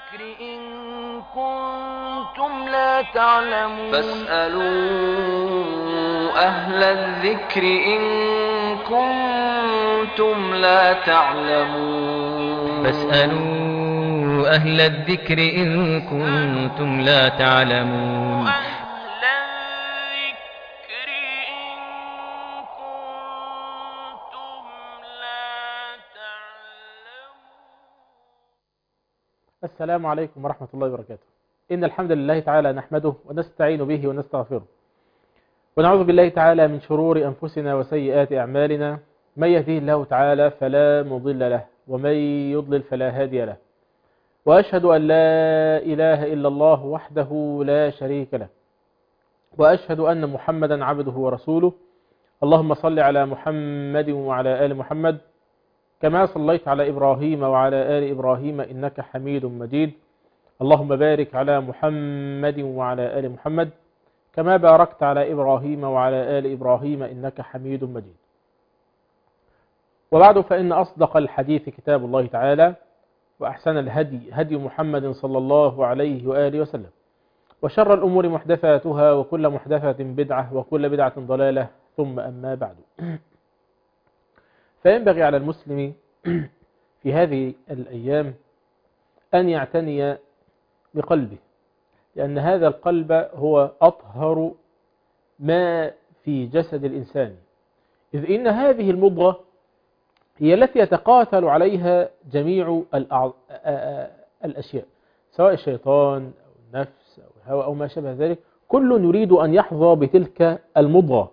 الذكر إن كنتم لا تعلمون فاسألوا أهل الذكر إن كنتم لا تعلمون فاسألوا أهل الذكر إن كنتم لا تعلمون أهل الذكر إن كنتم لا تعلمون. السلام عليكم ورحمة الله وبركاته. إن الحمد لله تعالى نحمده ونستعين به ونستغفره، ونعوذ بالله تعالى من شرور أنفسنا وسيئات أعمالنا. من يهديه الله تعالى فلا مضل له، ومن يضلل فلا هادي له. وأشهد أن لا إله إلا الله وحده لا شريك له، وأشهد أن محمدا عبده ورسوله. اللهم صل على محمد وعلى آل محمد كما صليت على إبراهيم وعلى آل إبراهيم إنك حميد مجيد. اللهم بارك على محمد وعلى آل محمد كما باركت على إبراهيم وعلى آل إبراهيم إنك حميد مجيد. وبعد، فإن أصدق الحديث كتاب الله تعالى، وأحسن الهدي هدي محمد صلى الله عليه وآله وسلم، وشر الأمور محدثاتها، وكل محدثة بدعة، وكل بدعة ضلالة، ثم أما بعد. فينبغي على المسلم في هذه الأيام أن يعتني بقلبه، لأن هذا القلب هو أطهر ما في جسد الإنسان، إذ إن هذه المضغة هي التي يتقاتل عليها جميع الأشياء، سواء الشيطان أو النفس أو الهوى أو ما شابه ذلك. كل يريد أن يحظى بتلك المضغة.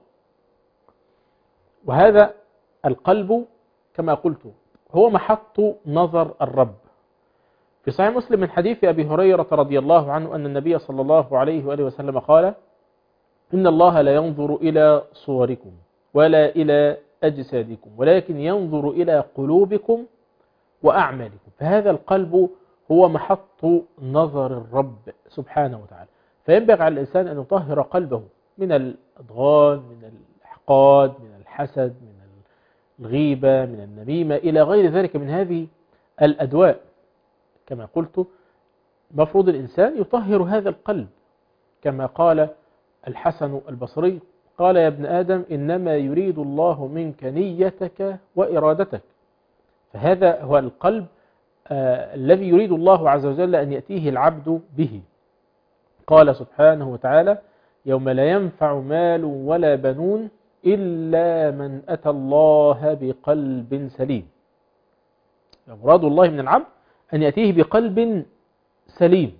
وهذا القلب كما قلت هو محط نظر الرب. في صحيح مسلم من حديث أبي هريرة رضي الله عنه أن النبي صلى الله عليه وآله وسلم قال: إن الله لا ينظر إلى صوركم ولا إلى أجسادكم، ولكن ينظر إلى قلوبكم وأعمالكم. فهذا القلب هو محط نظر الرب سبحانه وتعالى. فينبغي على الإنسان أن يطهر قلبه من الأضغان، من الإحقاد، من الحسد، من الغيبة، من النميمة، إلى غير ذلك من هذه الأدواء. كما قلت مفروض الإنسان يطهر هذا القلب، كما قال الحسن البصري: قال يا ابن آدم إنما يريد الله منك نيتك وإرادتك. فهذا هو القلب الذي يريد الله عز وجل أن يأتيه العبد به. قال سبحانه وتعالى: يوم لا ينفع مال ولا بنون إلا من أتى الله بقلب سليم. مراد الله من العبد أن يأتيه بقلب سليم.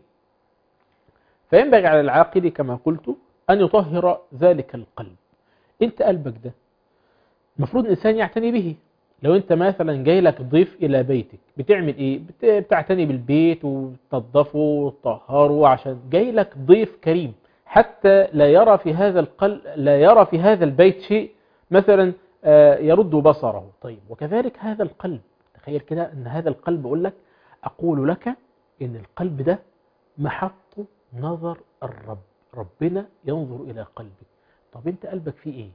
فينبغي على العاقل كما قلت أن يطهر ذلك القلب. أنت قلبك ده المفروض الإنسان يعتني به. لو أنت مثلا جاي لك ضيف إلى بيتك، بتعمل إيه؟ بتعتني بالبيت وتنظفه وتطهره، عشان جاي لك ضيف كريم، حتى لا يرى في هذا القلب، لا يرى في هذا البيت شيء مثلا يرد بصره. طيب، وكذلك هذا القلب، تخيل كده أن هذا القلب أقول لك إن القلب ده محط نظر الرب. ربنا ينظر إلى قلبك. طب أنت قلبك فيه إيه؟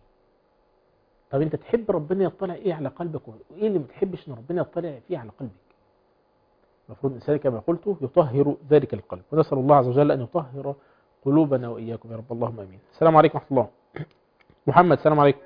طب أنت تحب ربنا يطلع إيه على قلبك، وإيه اللي ما تحبش إن ربنا يطلع فيه على قلبك؟ المفروض الإنسان كما قلت يطهر ذلك القلب، ونسأل الله عز وجل أن يطهر قلوبنا وإياكم يا رب، اللهم آمين. السلام عليكم ورحمة الله. محمد، السلام عليكم.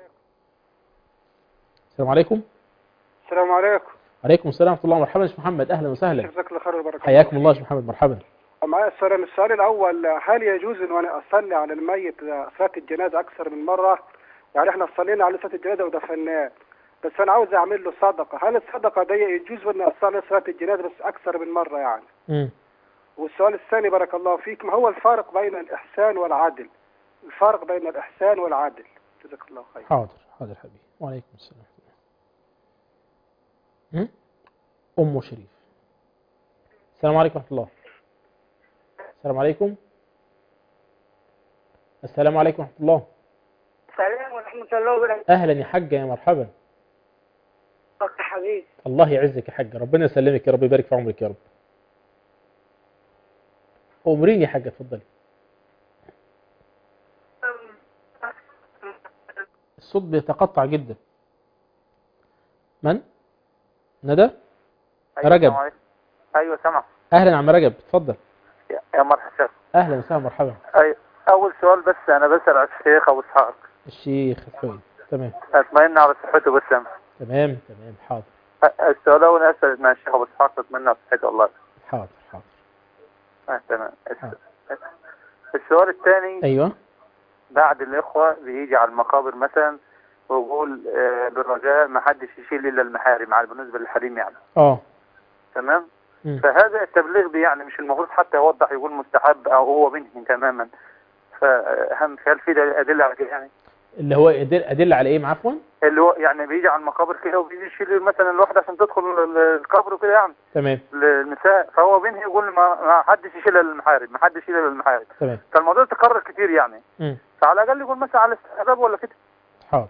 السلام عليكم. السلام عليكم. عليكم السلام ورحمة الله. مرحبا يا محمد، أهلا وسهلا. جزاك الله خير وبارك. حياكم الله يا محمد، مرحبا. معايا السؤال الأول: هل يجوز أن أنا أصلي على الميت صلاة الجنازة أكثر من مرة؟ يعني إحنا صلينا على صلاة الجنازة ودفناه، بس أنا عاوز أعمل له صدقة. هل الصدقة دي يجوز أن أصلي صلاة الجنازة بس أكثر من مرة يعني؟ والسؤال الثاني بارك الله فيك: ما هو الفارق بين الإحسان والعدل؟ الفارق بين الإحسان والعدل. جزاك الله خير. حاضر حبيبي. وعليكم السلام. أم شريف. السلام عليكم ورحمة الله. السلام عليكم. السلام عليكم ورحمة الله. السلام ورحمة الله وبركاته. أهلا يا حاجة، يا مرحبا. يا حبيبي. الله يعزك يا حاجة، ربنا يسلمك يا رب، يبارك في عمرك يا رب. أمريني يا حاجة، اتفضلي. الصوت بيتقطع جدا. من؟ ندى؟ أيوة رجب. أيوة سمع. اهلا عم رجب، اتفضل. يا مرحبا شيخ. اهلا وسهلا، مرحبا. أول سؤال بس، أنا بسأل على الشيخ أبو إسحاق. الشيخ الحويد، تمام. أتمنى على صحته بس. تمام تمام، حاضر. السؤال الأول أسأل مع الشيخ أبو إسحاق، أتمنى على صحته والله. حاضر حاضر. تمام. حاضر. السؤال الثاني. ايوه. بعد الإخوة بيجي على المقابر مثلا ويقول بالرجاء ما حدش يشيل إلا المحارم، على بالنسبة للحريم يعني. تمام. فهذا التبليغ دي يعني مش المفروض حتى يوضح يقول مستحب أو هو منهي تماما؟ فهل في أدلة على كده يعني؟ اللي هو أدلة على إيه عفوا؟ اللي هو يعني بيجي على المقابر كده وبيجي يشيل مثلا الواحدة عشان تدخل القبر وكده يعني. تمام. للنساء، فهو بينهي يقول ما حدش يشيل المحارم، ما حدش يشيل المحارم. تمام. فالموضوع تكرر كتير يعني. فعلى الأقل يقول مثلا على الاستحباب ولا كده. حاضر.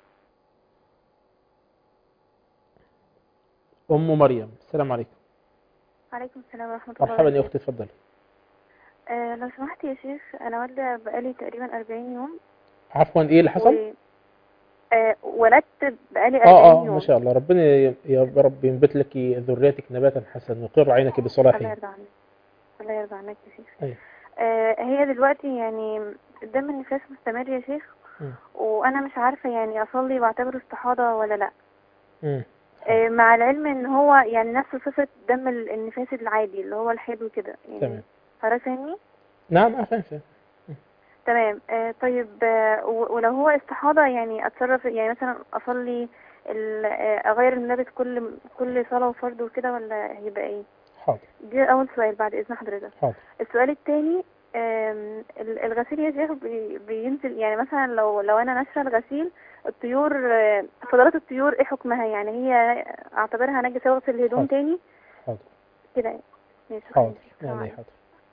أم مريم، السلام عليكم. وعليكم السلام ورحمة الله. مرحبا يا أختي، اتفضلي. لو سمحت يا شيخ، أنا والدة بقالي تقريبا 40 يوم. عفوا، إيه اللي حصل؟ ولدت بقالي 40 يوم. ما شاء الله، ربنا يا رب ينبت لك ذريتك نباتا حسنا ويقر عينك بصلاحه. الله يرضى عنك. الله يرضى عنك يا شيخ. أيوة. هي دلوقتي يعني دم النفاس مستمر يا شيخ. وأنا مش عارفة يعني أصلي بعتبره استحاضة ولا لأ. مع العلم ان هو يعني نفس صفة دم النفاس العادي اللي هو الحيض وكده يعني. تمام. حضرتك فاهمني؟ نعم فاهم. تمام. طيب ولو هو استحاضة يعني اتصرف يعني مثلا اصلي اغير الملابس كل صلاة وفرض وكده ولا هيبقى ايه؟ حاضر. دي اول سؤال بعد اذن حضرتك. حاضر. السؤال الثاني، الغسيل يا شيخ بينزل يعني مثلا لو انا ناشره الغسيل، الطيور فضلات الطيور ايه حكمها؟ يعني هي اعتبرها نجسة واغسل الهدوم تاني؟ حاضر كده يعني. حاضر يعني. حاضر.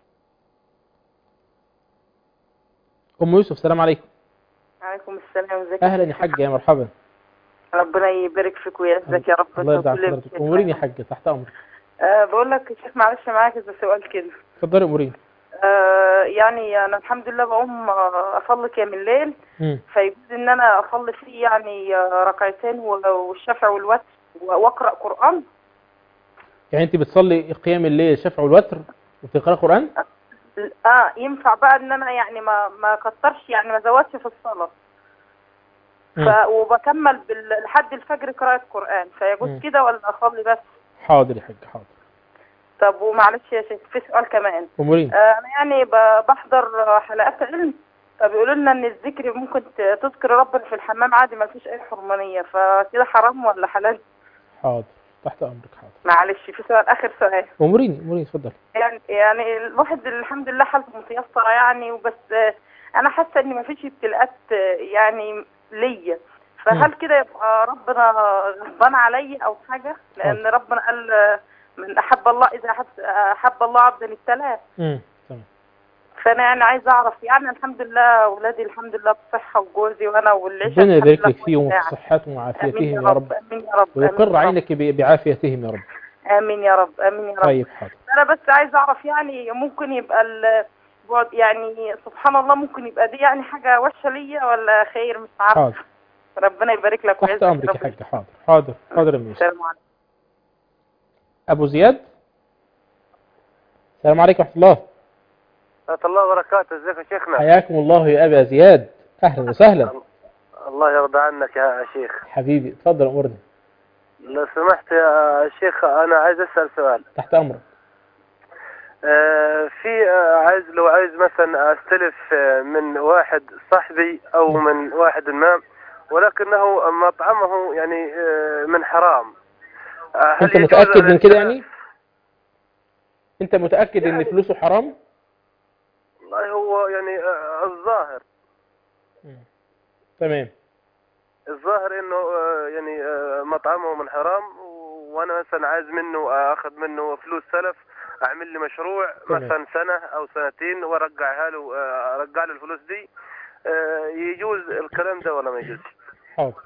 ام يوسف، السلام عليكم. وعليكم السلام. ازيك؟ اهلا يا حاج، يا مرحبا. ربنا يبارك فيك ويعزك يا رب. الله يرضى على حضرتك. امورين يا حاج، تحت امرك. بقول لك يا شيخ معلش معاك كذا سؤال كده. اتفضلي امورين. يعني انا الحمد لله بقوم اصلي قيام الليل، فيجوز ان انا اصلي فيه يعني ركعتين والشفع والوتر واقرا قران. يعني انت بتصلي قيام الليل الشفع والوتر وبتقرا قران؟ ينفع بقى ان انا يعني ما كترش يعني ما زودش في الصلاه. وبكمل لحد الفجر قراءه قران، فيجوز كده ولا اصلي بس؟ حاضر يا حاج، حاضر. طب ومعلش يا شيخ في سؤال كمان. امورين. انا يعني بحضر حلقات علم، فبيقولوا لنا ان الذكر ممكن تذكر ربنا في الحمام عادي ما فيش اي حرمانيه، فكده حرام ولا حلال؟ حاضر، تحت امرك. حاضر. معلش في سؤال، اخر سؤال. امورين اتفضل. يعني الواحد الحمد لله حالته متيسره يعني، وبس انا حاسه ان ما فيش ابتلاءات يعني ليا، فهل كده يبقى ربنا غضبان عليا او حاجه؟ لان ربنا قال من احب الله اذا احب الله عبدا ابتلاه. تمام. فانا يعني عايزه اعرف يعني الحمد لله اولادي الحمد لله بصحه وجوزي وانا والعيشه. ربنا يبارك لك فيهم وفي صحتهم وعافيتهم يا رب. امين يا رب. ويقر عينك بعافيتهم يا رب. امين يا رب. امين يا رب. طيب حاضر. انا بس عايزه اعرف يعني ممكن يبقى يعني سبحان الله ممكن يبقى دي يعني حاجه وحشه ليا ولا خير؟ مش عارفه. حاضر. ربنا يبارك لك تحت امرك يا حاج. حاضر يا ميس. السلام عليكم. ابو زياد، السلام عليكم ورحمه الله. ورحمة الله وبركاته. ازيك يا شيخنا؟ حياكم الله يا ابا زياد، اهلا وسهلا. الله يرضى عنك يا شيخ. حبيبي اتفضل امورنا. لو سمحت يا شيخ انا عايز اسال سؤال. تحت امرك. لو عايز مثلا استلف من واحد صاحبي او من واحد ما، ولكنه مطعمه يعني من حرام. انت متاكد من كده يعني؟ انت متاكد يعني ان فلوسه حرام؟ والله هو يعني الظاهر. تمام. الظاهر انه يعني مطعمه من حرام، وانا مثلا عايز منه اخذ منه فلوس سلف، اعمل لي مشروع مثلا سنه او سنتين وارجعها له، ارجع له الفلوس دي. يجوز الكلام ده ولا ما يجوز؟ حاضر.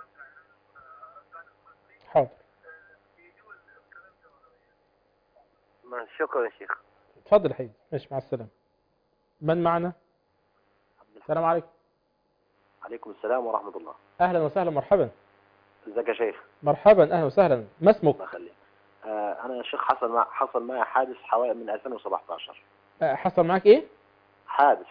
شكرا يا شيخ. اتفضل يا حبيبي. ماشي، مع السلامه. من معنا؟ السلام عليكم. عليكم السلام ورحمة الله. اهلا وسهلا، مرحبا. ازيك يا شيخ؟ مرحبا، اهلا وسهلا. ما اسمك؟ الله يخليك. انا يا شيخ حصل معي حادث حوالي من 2017. حصل معاك ايه؟ حادث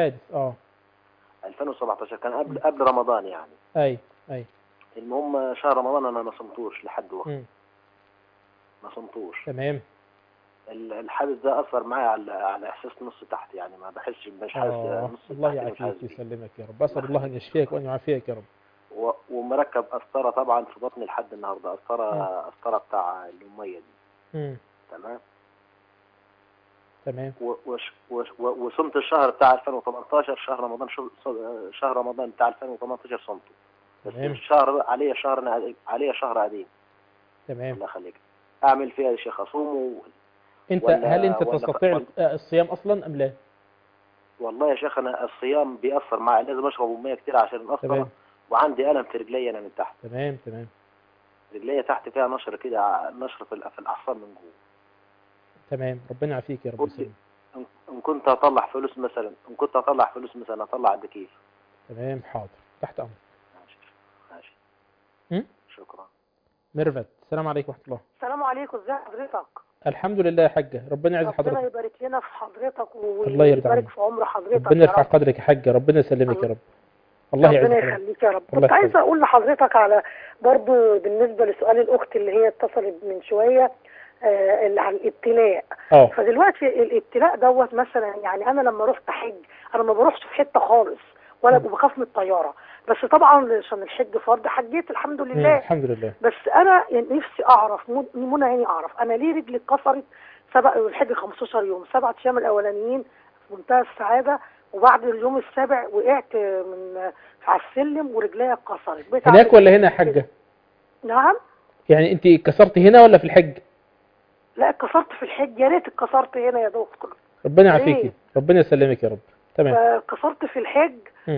2017 كان قبل رمضان يعني. اي المهم شهر رمضان انا ما صمتوش لحد وقت. ما صمتوش. تمام. الحادث ده اثر معايا على احساس نص تحت، يعني ما بحسش مش حاسس نص. الله يعافيك ويسلمك يا رب. اسال الله ان يشفيك وان يعافيك يا رب. ومركب قسطره طبعا في بطني لحد النهارده، قسطره بتاع الاميه دي. تمام. وصمت الشهر بتاع 2018 شهر رمضان بتاع 2018 صمته. بس الشهر عليه شهر قديم. تمام. الله يخليك. اعمل فيها يا شيخ اصوم هل انت تستطيع الصيام اصلا ام لا؟ والله يا شيخ انا الصيام بيأثر معي، لازم اشرب ميه كتير عشان افطر. وعندي الم في رجلي انا من تحت. تمام. رجلي تحت فيها نشر كده، نشر في الاعصاب من جوه. تمام. ربنا يعافيك يا رب. ان كنت اطلع فلوس مثلا اطلع قد كيف. تمام. حاضر، تحت امرك. ماشي. شكرا. ميرفت، السلام عليكم ورحمه الله. السلام عليكم، ازي حضرتك؟ الحمد لله يا حاجه، ربنا يعز حضرتك. ربنا يبارك لنا في حضرتك الله ويبارك في عمر حضرتك. ربنا يرفع قدرك يا حاجه، ربنا يسلمك يا رب. الله يعز ربنا يخليك يا رب. كنت عايزه اقول لحضرتك على برضو بالنسبه لسؤال الاخت اللي هي اتصلت من شويه اللي عن الابتلاء. فدلوقتي الابتلاء دوت مثلا، يعني انا لما رحت حج انا ما بروحش في حته خالص ولا بخاف من الطياره، بس طبعا عشان الحج فرض حجيت الحمد لله. الحمد لله. بس انا نفسي اعرف منى عيني اعرف انا ليه رجلي اتكسرت. الحج 15 يوم، 7 ايام الاولانيين في منتهى السعاده، وبعد اليوم السابع وقعت من على السلم ورجليا اتكسرت. هناك ولا هنا يا حاجه؟ نعم. يعني انت اتكسرت هنا ولا في الحج؟ لا اتكسرت في الحج. يا ريت اتكسرت هنا يا دكتور. ربنا يعافيكي، ربنا يسلمك يا رب. تمام. اتكسرت في الحج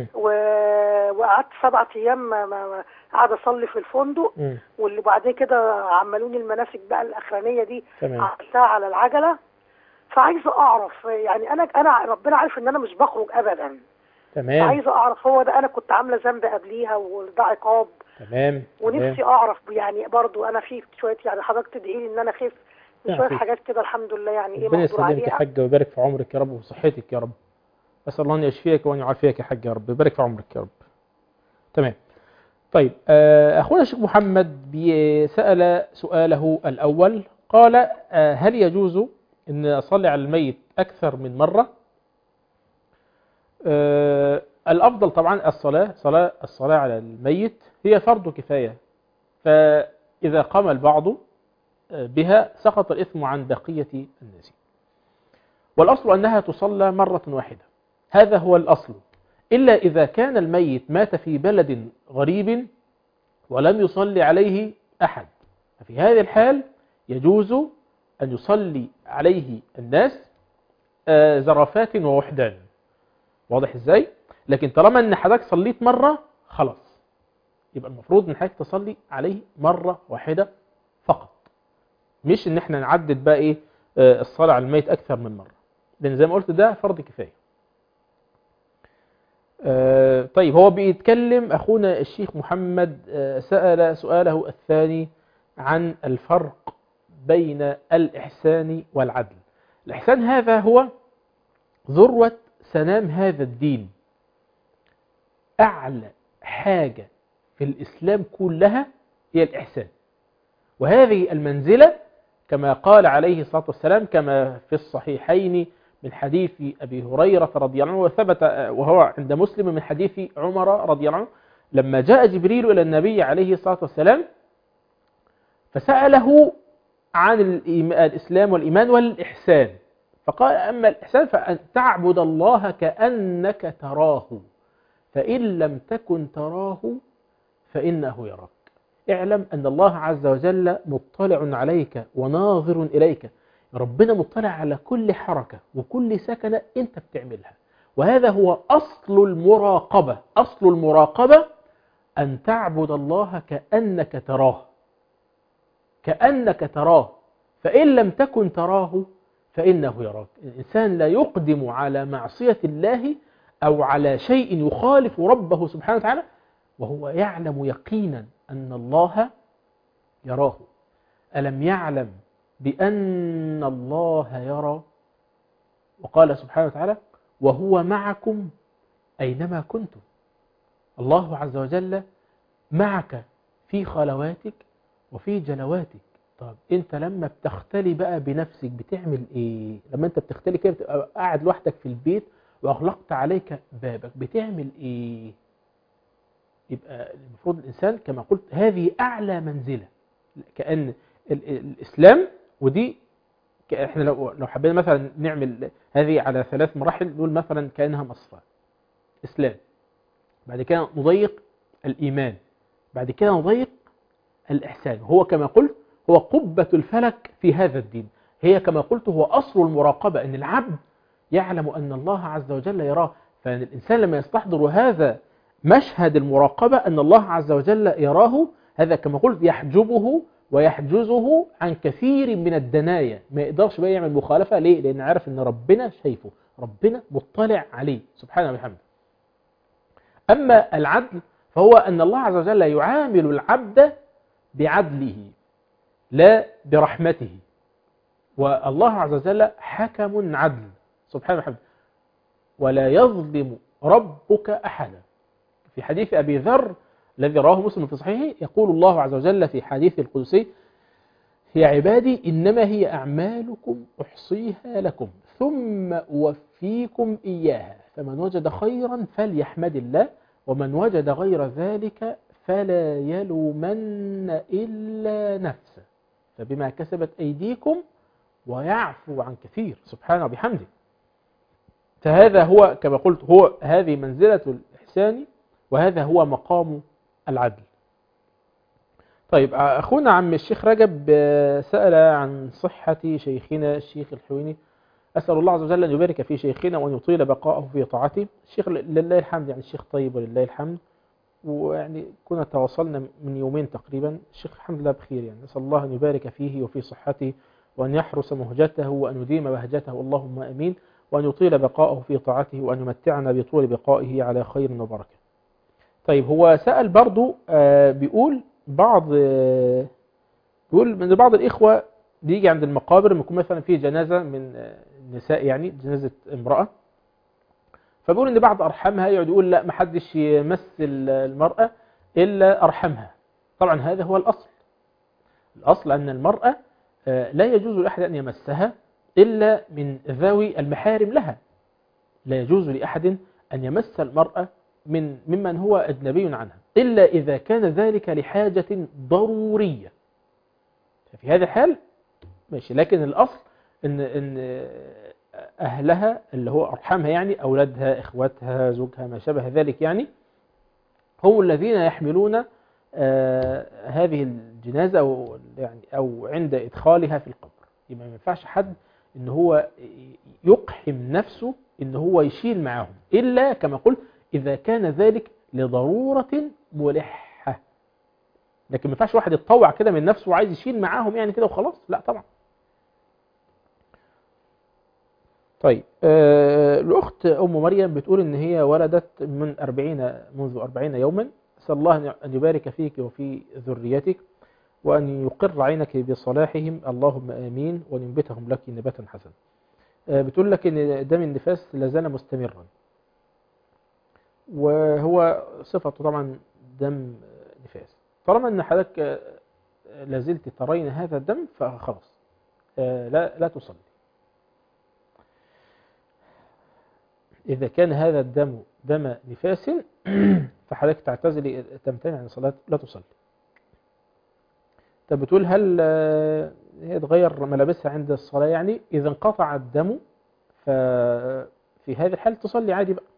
وقعدت 7 ايام قاعده اصلي في الفندق. واللي بعد كده عملوني المناسك بقى الاخرانيه دي عملتها على العجله. فعايزه اعرف، يعني انا ربنا عارف ان انا مش بخرج ابدا. تمام. فعايزه اعرف هو ده انا كنت عامله ذنب قبليها وده عقاب. تمام. ونفسي اعرف يعني برضو انا في شويه، يعني حضرتك تدعي لي ان انا اخف من شويه حاجات كده الحمد لله. يعني ايه ربنا يسلمك يا حاجه ويبارك في عمرك يا رب وصحتك يا رب. أسأل الله أن يشفيك وأن يعافيك يا حاج يا رب، يبارك في عمرك يا رب. تمام. طيب أخونا الشيخ محمد سأل سؤاله الأول، قال هل يجوز أن أصلي على الميت أكثر من مرة؟ الأفضل طبعا الصلاة على الميت هي فرض كفاية، فإذا قام البعض بها سقط الإثم عن بقية الناس، والأصل أنها تصلى مرة واحدة، هذا هو الأصل، إلا إذا كان الميت مات في بلد غريب ولم يصلي عليه أحد، ففي هذه الحال يجوز أن يصلي عليه الناس زرافات ووحدان. واضح إزاي؟ لكن طالما أن حضرتك صليت مرة خلاص، يبقى المفروض أن حضرتك تصلي عليه مرة واحدة فقط، مش أن احنا نعدد بقى إيه الصلاة على الميت أكثر من مرة، لأن زي ما قلت ده فرض كفاية. طيب هو بيتكلم أخونا الشيخ محمد سأل سؤاله الثاني عن الفرق بين الإحسان والعدل. الإحسان هذا هو ذروة سنام هذا الدين، أعلى حاجة في الإسلام كلها هي الإحسان، وهذه المنزلة كما قال عليه الصلاة والسلام كما في الصحيحين من حديث أبي هريرة رضي الله عنه، وثبت وهو عند مسلم من حديث عمر رضي الله عنه، لما جاء جبريل إلى النبي عليه الصلاة والسلام فسأله عن الإسلام والإيمان والإحسان، فقال أما الإحسان فأن تعبد الله كأنك تراه فإن لم تكن تراه فإنه يراك. اعلم أن الله عز وجل مطلع عليك وناظر إليك، ربنا مطلع على كل حركة وكل سكنة أنت بتعملها، وهذا هو أصل المراقبة. أصل المراقبة أن تعبد الله كأنك تراه، كأنك تراه فإن لم تكن تراه فإنه يراك. الإنسان لا يقدم على معصية الله أو على شيء يخالف ربه سبحانه وتعالى وهو يعلم يقينا أن الله يراه. ألم يعلم بأن الله يرى، وقال سبحانه وتعالى وهو معكم أينما كنتم. الله عز وجل معك في خلواتك وفي جلواتك. طب انت لما بتختلي بقى بنفسك بتعمل ايه؟ لما انت بتختلي كده بتبقى قاعد لوحدك في البيت واغلقت عليك بابك بتعمل ايه؟ يبقى المفروض الانسان كما قلت هذه اعلى منزلة، كأن الاسلام، ودي احنا لو حبينا مثلا نعمل هذه على 3 مراحل، نقول مثلا كأنها مصفى: اسلام، بعد كده نضيق الايمان، بعد كده نضيق الإحسان. هو كما قلت هو قبة الفلك في هذا الدين، هي كما قلت هو أصل المراقبة، أن العبد يعلم أن الله عز وجل يراه. فأن الإنسان لما يستحضر هذا مشهد المراقبة أن الله عز وجل يراه، هذا كما قلت يحجبه ويحجزه عن كثير من الدنايا، ما يقدرش بقى يعمل مخالفة. ليه؟ لأن عارف أن ربنا شايفه، ربنا مطلع عليه سبحانه وبحمده. أما العدل فهو أن الله عز وجل يعامل العبد بعدله لا برحمته، والله عز وجل حكم عدل سبحانه وتعالى. ولا يظلم ربك أحدا. في حديث أبي ذر الذي رواه مسلم في صحيحه يقول الله عز وجل في حديث القدسي: يا عبادي إنما هي أعمالكم أحصيها لكم ثم أوفيكم إياها، فمن وجد خيرا فليحمد الله ومن وجد غير ذلك فلا يلومن إلا نفسه فبما كسبت أيديكم ويعفو عن كثير سبحانه وبحمده. فهذا هو كما قلت هو هذه منزلة الإحسان، وهذا هو مقام العدل. طيب أخونا عم الشيخ رجب سأل عن صحة شيخنا الشيخ الحويني. أسأل الله عز وجل أن يبارك في شيخنا وأن يطيل بقاءه في طاعته. الشيخ لله الحمد، يعني الشيخ طيب ولله الحمد، ويعني كنا تواصلنا من يومين تقريبا. الشيخ الحمد لله بخير، يعني نسأل الله أن يبارك فيه وفي صحته وأن يحرس مهجته وأن يديم بهجته، اللهم أمين، وأن يطيل بقاءه في طاعته وأن يمتعنا بطول بقائه على خير وبركة. طيب هو سأل برضو بيقول من بعض الإخوة بيجي عند المقابر لما يكون مثلا في جنازة من النساء، يعني جنازة امرأة، فبيقول ان بعض ارحامها يقعد يقول لا محدش يمس المرأة الا ارحمها. طبعا هذا هو الاصل ان المرأة لا يجوز لاحد ان يمسها الا من ذوي المحارم لها. لا يجوز لاحد ان يمس المرأة ممن هو اجنبي عنها الا اذا كان ذلك لحاجة ضرورية، ففي هذا الحال ماشي. لكن الاصل ان أهلها اللي هو أرحامها، يعني أولادها إخواتها زوجها ما شابه ذلك، يعني هم الذين يحملون هذه الجنازة أو عند إدخالها في القبر. يبقى ما ينفعش حد إن هو يقحم نفسه إن هو يشيل معهم إلا كما قلت إذا كان ذلك لضرورة ملحة. لكن ما ينفعش واحد يتطوع كده من نفسه وعايز يشيل معاهم يعني كده وخلاص، لا طبعا. طيب الأخت أم مريم بتقول إن هي ولدت منذ 40 يوما. أسأل الله أن يبارك فيك وفي ذريتك وأن يقر عينك بصلاحهم، اللهم آمين، وأن ينبتهم لك نباتا حسنا. بتقول لك إن دم النفاس لازال مستمرا، وهو صفته طبعا دم نفاس. طالما أن حضرتك لازلت ترين هذا الدم فخلاص لا تصلي. إذا كان هذا الدم دم نفاس فحضرتك تعتزلي تمتنع عن الصلاة لا تصلي. طب بتقول هل هي تغير ملابسها عند الصلاة؟ يعني إذا انقطع الدم ففي هذا الحال تصلي عادي بقى.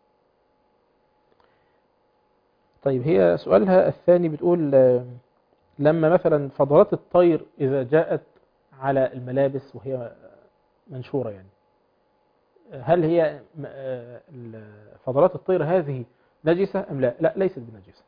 طيب هي سؤالها الثاني بتقول لما مثلا فضلات الطير إذا جاءت على الملابس وهي منشورة، يعني هل هي فضلات الطير هذه نجسة أم لا؟ لا، ليست بنجسة،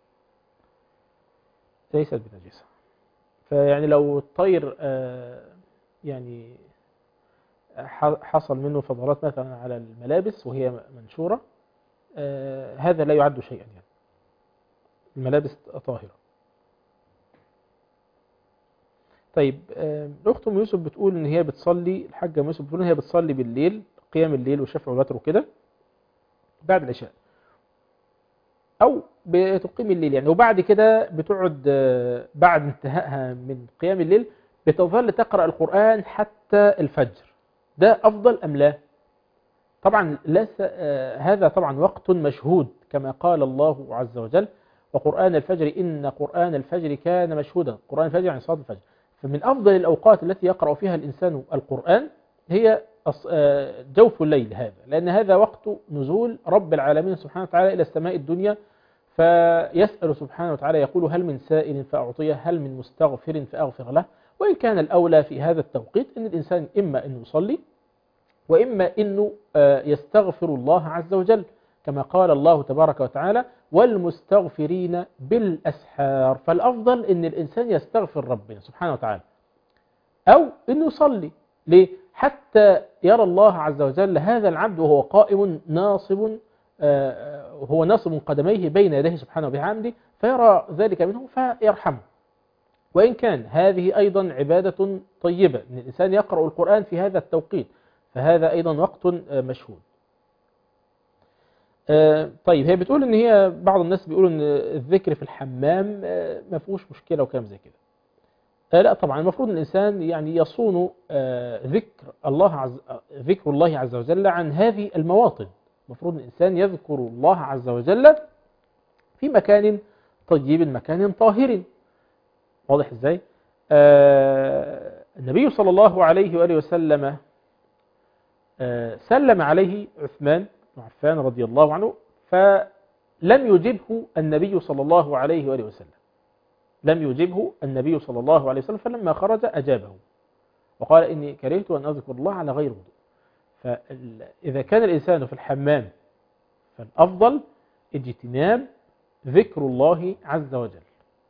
ليست بنجسة. فيعني لو الطير يعني حصل منه فضلات مثلا على الملابس وهي منشورة، هذا لا يعد شيئا، يعني الملابس طاهرة. طيب الاخت ام يوسف بتقول ان هي بتصلي، الحاجه ام يوسف بتقول ان هي بتصلي بالليل قيام الليل والشفع والوتر وكده بعد العشاء، او بتقيم الليل يعني، وبعد كده بتقعد بعد انتهائها من قيام الليل بتظل تقرأ القرآن حتى الفجر، ده افضل ام لا؟ طبعا هذا طبعا وقت مشهود كما قال الله عز وجل وقرآن الفجر إن قرآن الفجر كان مشهودا. قرآن الفجر يعني صلاة الفجر. فمن أفضل الأوقات التي يقرأ فيها الإنسان القرآن هي جوف الليل هذا، لأن هذا وقت نزول رب العالمين سبحانه وتعالى إلى السماء الدنيا، فيسأل سبحانه وتعالى يقول هل من سائل فأعطيه، هل من مستغفر فأغفر له. وإن كان الأولى في هذا التوقيت أن الإنسان إما أنه يصلي وإما أنه يستغفر الله عز وجل كما قال الله تبارك وتعالى والمستغفرين بالأسحار. فالأفضل أن الإنسان يستغفر ربنا سبحانه وتعالى أو أنه يصلي. ليه؟ حتى يرى الله عز وجل هذا العبد وهو قائم ناصب، هو ناصب قدميه بين يديه سبحانه وبحمده، فيرى ذلك منه فيرحمه. وإن كان هذه أيضا عبادة طيبة أن الإنسان يقرأ القرآن في هذا التوقيت، فهذا أيضا وقت مشهود. طيب هي بتقول ان هي بعض الناس بيقولوا ان الذكر في الحمام ما فيهوش مشكلة وكلام زي كده. لا طبعا المفروض الإنسان يعني يصون ذكر الله عز وجل عن هذه المواطن. المفروض الإنسان يذكر الله عز وجل في مكان طيب، مكان طاهر. واضح ازاي؟ النبي صلى الله عليه وآله وسلم سلم عليه عثمان بن عفان رضي الله عنه، فلم يجبه النبي صلى الله عليه وآله وسلم، لم يجبه النبي صلى الله عليه وسلم، فلما خرج أجابه وقال إني كرهت أن أذكر الله على غير وضوء. فإذا كان الإنسان في الحمام فالأفضل اجتناب ذكر الله عز وجل.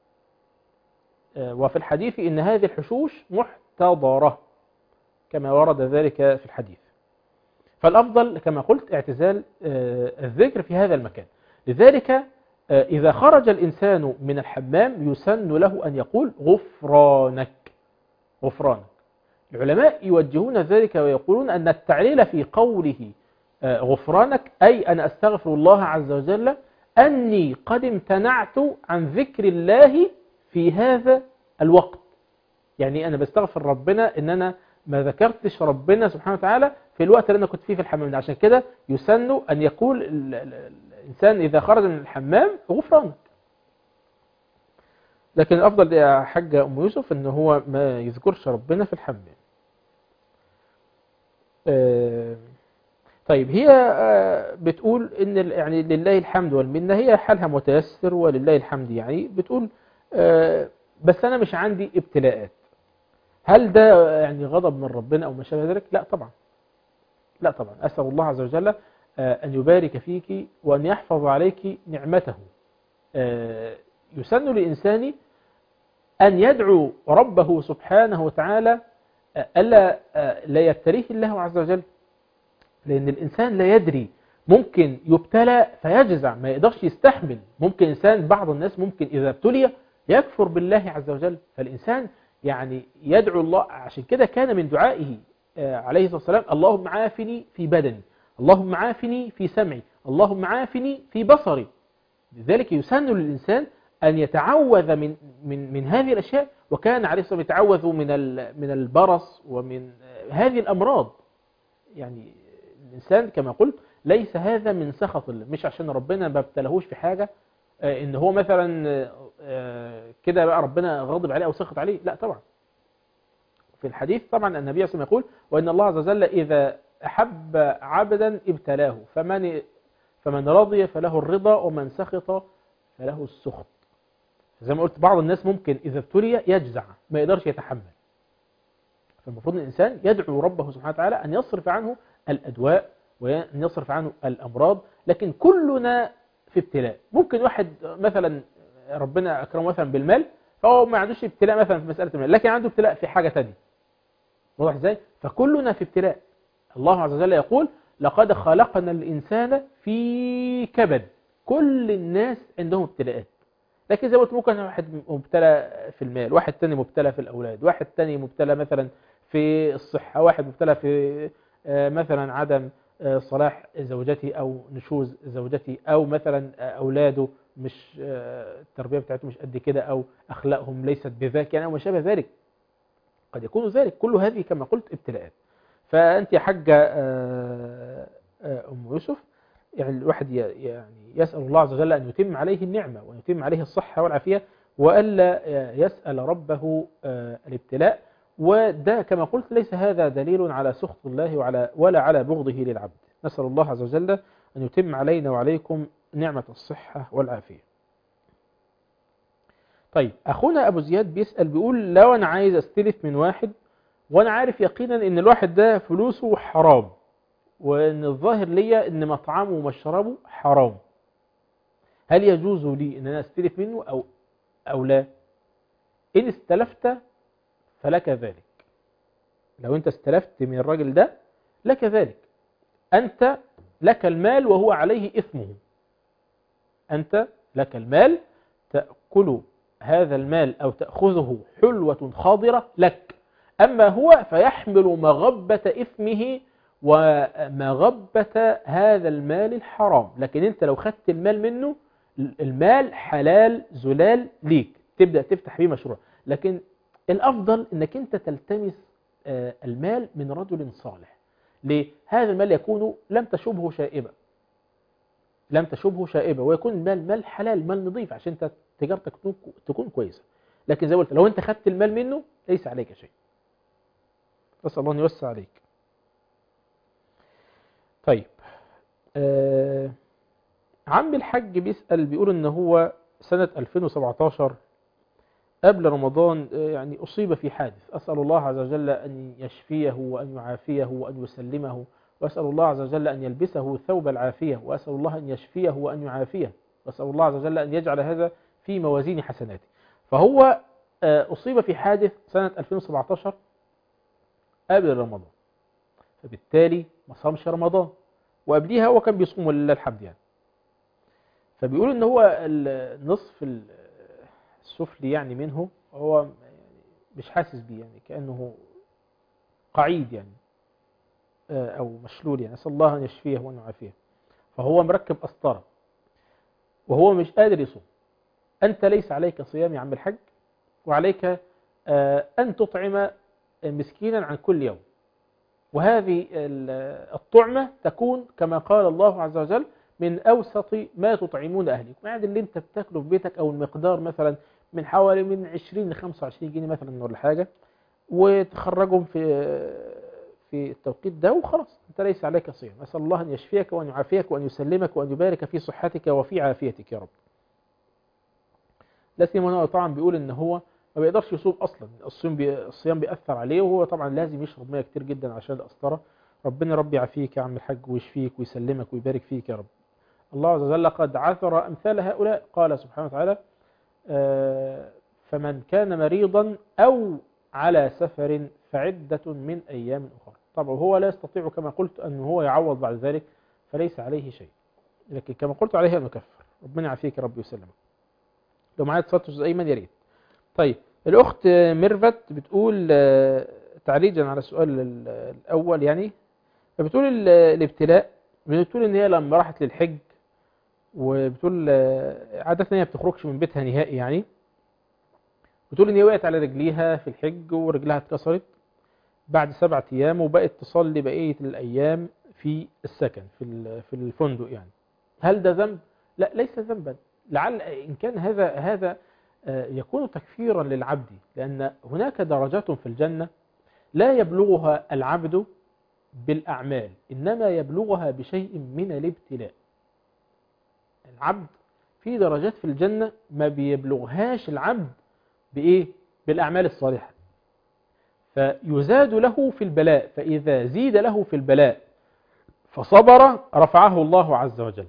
وفي الحديث إن هذه الحشوش محتضرة كما ورد ذلك في الحديث. فالأفضل كما قلت اعتزال الذكر في هذا المكان. لذلك إذا خرج الإنسان من الحمام يسن له أن يقول غفرانك غفرانك. العلماء يوجهون ذلك ويقولون أن التعليل في قوله غفرانك أي أنا أستغفر الله عز وجل أني قد امتنعت عن ذكر الله في هذا الوقت. يعني أنا بستغفر ربنا أن أنا ما ذكرتش ربنا سبحانه وتعالى في الوقت اللي أنا كنت فيه في الحمام. عشان كده يسن أن يقول الإنسان إذا خرج من الحمام غفرانك. لكن الأفضل يا حاجة أم يوسف أنه هو ما يذكرش ربنا في الحمام. طيب هي بتقول إن يعني لله الحمد والمنة، هي حالها متيسر ولله الحمد، يعني بتقول بس أنا مش عندي ابتلاءات. هل ده يعني غضب من ربنا أو ما شابه ذلك؟ لا طبعا، لا طبعا. أسأل الله عز وجل أن يبارك فيك وأن يحفظ عليك نعمته. يسن للإنسان أن يدعو ربه سبحانه وتعالى ألا لا يبتليه الله عز وجل، لأن الإنسان لا يدري، ممكن يبتلى فيجزع ما يقدرش يستحمل. ممكن إنسان، بعض الناس ممكن إذا ابتلي يكفر بالله عز وجل. فالإنسان يعني يدعو الله. عشان كده كان من دعائه عليه الصلاة والسلام اللهم عافني في بدني، اللهم عافني في سمعي، اللهم عافني في بصري. لذلك يسن للإنسان أن يتعوذ من هذه الأشياء. وكان عليه الصلاة والسلام يتعوذ من البرص ومن هذه الأمراض. يعني الإنسان كما قلت ليس هذا من سخط الله، مش عشان ربنا ما ابتلهوش في حاجة إن هو مثلا كده بقى ربنا غاضب عليه أو سخط عليه، لا طبعا. في الحديث طبعا النبي صلى الله عليه وسلم يقول وإن الله عز وجل إذا أحب عبدا ابتلاه، فمن رضي فله الرضا ومن سخط فله السخط. زي ما قلت بعض الناس ممكن إذا ابتلي يجزع ما يقدرش يتحمل. فالمفروض الإنسان يدعو ربه سبحانه وتعالى أن يصرف عنه الأدواء وأن يصرف عنه الأمراض. لكن كلنا في ابتلاء. ممكن واحد مثلا ربنا أكرمه مثلا بالمال، فهو ما عندوش ابتلاء مثلا في مسألة المال، لكن عنده ابتلاء في حاجة تانية. واضح ازاي؟ فكلنا في ابتلاء. الله عز وجل يقول لقد خلقنا الإنسان في كبد. كل الناس عندهم ابتلاءات. لكن زي ما قلت ممكن واحد مبتلى في المال، واحد تاني مبتلى في الأولاد، واحد تاني مبتلى مثلا في الصحة، واحد مبتلى في مثلا عدم صلاح زوجتي أو نشوز زوجتي، أو مثلا أولاده مش التربية بتاعتهم مش قد كده، أو أخلاقهم ليست بذاك يعني، أو ما شابه ذلك. قد يكون ذلك كل هذه كما قلت ابتلاءات. فأنت يا حاجة أم يوسف، يعني الواحد يعني يسأل الله عز وجل أن يتم عليه النعمة وأن يتم عليه الصحة والعافية، وألا يسأل ربه الابتلاء. وده كما قلت ليس هذا دليل على سخط الله ولا على بغضه للعبد. نسأل الله عز وجل أن يتم علينا وعليكم نعمة الصحة والعافية. طيب أخونا أبو زياد بيسأل بيقول لو أنا عايز أستلف من واحد وأنا عارف يقينا إن الواحد ده فلوسه حرام، وإن الظاهر ليا إن مطعمه ومشربه حرام، هل يجوز لي إن أنا أستلف منه أو لا؟ إن استلفت فلك ذلك. لو أنت استلفت من الراجل ده لك ذلك، أنت لك المال وهو عليه إثمه. أنت لك المال تأكل هذا المال أو تأخذه حلوة خاضرة لك، أما هو فيحمل مغبة إثمه ومغبة هذا المال الحرام. لكن أنت لو خدت المال منه، المال حلال زلال ليك، تبدأ تفتح بيه مشروع. لكن الأفضل أنك أنت تلتمس المال من رجل صالح. ليه؟ هذا المال يكون لم تشبه شائبة، ويكون المال مال حلال، مال نظيف، عشان انت تجارتك تكون كويسة. لكن زي ما قلت لو انت خدت المال منه ليس عليك شيء. أسأل الله أن يوسع عليك. طيب عم الحج بيسأل بيقول ان هو سنة 2017 قبل رمضان يعني أصيب في حادث. أسأل الله عز وجل أن يشفيه وأن يعافيه وأن يسلمه، وأسأل الله عز وجل أن يلبسه ثوب العافية، وأسأل الله أن يشفيه وأن يعافيه، وأسأل الله عز وجل أن يجعل هذا في موازين حسناته. فهو أصيب في حادث سنة 2017 قبل رمضان، فبالتالي ما صامش رمضان، وقبليها هو كان بيصوم ولله الحمد يعني. فبيقول ان هو النصف السفلي يعني منه هو مش حاسس بيه، يعني كأنه قعيد يعني أو مشلول يعني. أسأل الله أن يشفيه وأن يعافيه. فهو مركب أسطرة وهو مش قادر يصوم. أنت ليس عليك صيام يا عم الحج، وعليك أن تطعم مسكينا عن كل يوم، وهذه الطعمة تكون كما قال الله عز وجل من أوسط ما تطعمون أهلكم، يعني اللي أنت بتاكله في بيتك، أو المقدار مثلا من حوالي من 20 ل 25 جنيه مثلا ولا حاجة، وتخرجهم في التوقيت ده وخلاص، أنت ليس عليك صيام. أسأل الله أن يشفيك وأن يعافيك وأن يسلمك وأن يبارك في صحتك وفي عافيتك يا رب. لا سيما طبعا بيقول إن هو ما بيقدرش يصوم أصلا، الصيام بيأثر عليه، وهو طبعا لازم يشرب مياه كتير جدا عشان القسطرة. ربنا ربي يعافيك يا عم الحج ويشفيك ويسلمك ويبارك فيك يا رب. الله عز وجل قد عثر أمثال هؤلاء، قال سبحانه وتعالى فمن كان مريضا أو على سفر فعدة من أيام أخرى. طبعا هو لا يستطيع كما قلت أن هو يعوض بعد ذلك، فليس عليه شيء، لكن كما قلت عليه أن يكفر. ربنا يعافيك يا رب ويسلمك. لو معايا اتصال أيمن يا ريت. طيب الأخت ميرفت بتقول تعريجا على السؤال الأول يعني، فبتقول الابتلاء، بتقول إن هي لما راحت للحج، وبتقول عادة هي ما بتخرجش من بيتها نهائي يعني، بتقول إن هي وقعت على رجليها في الحج ورجلها اتكسرت بعد 7 أيام، وبقت تصلي بقية الأيام في السكن في الفندق يعني. هل ده ذنب؟ لا، ليس ذنبا. لعل إن كان هذا يكون تكفيرا للعبد، لأن هناك درجات في الجنة لا يبلغها العبد بالأعمال، إنما يبلغها بشيء من الابتلاء. العبد في درجات في الجنة ما بيبلغهاش العبد بإيه؟ بالأعمال الصالحة، فيزاد له في البلاء، فإذا زيد له في البلاء فصبر رفعه الله عز وجل.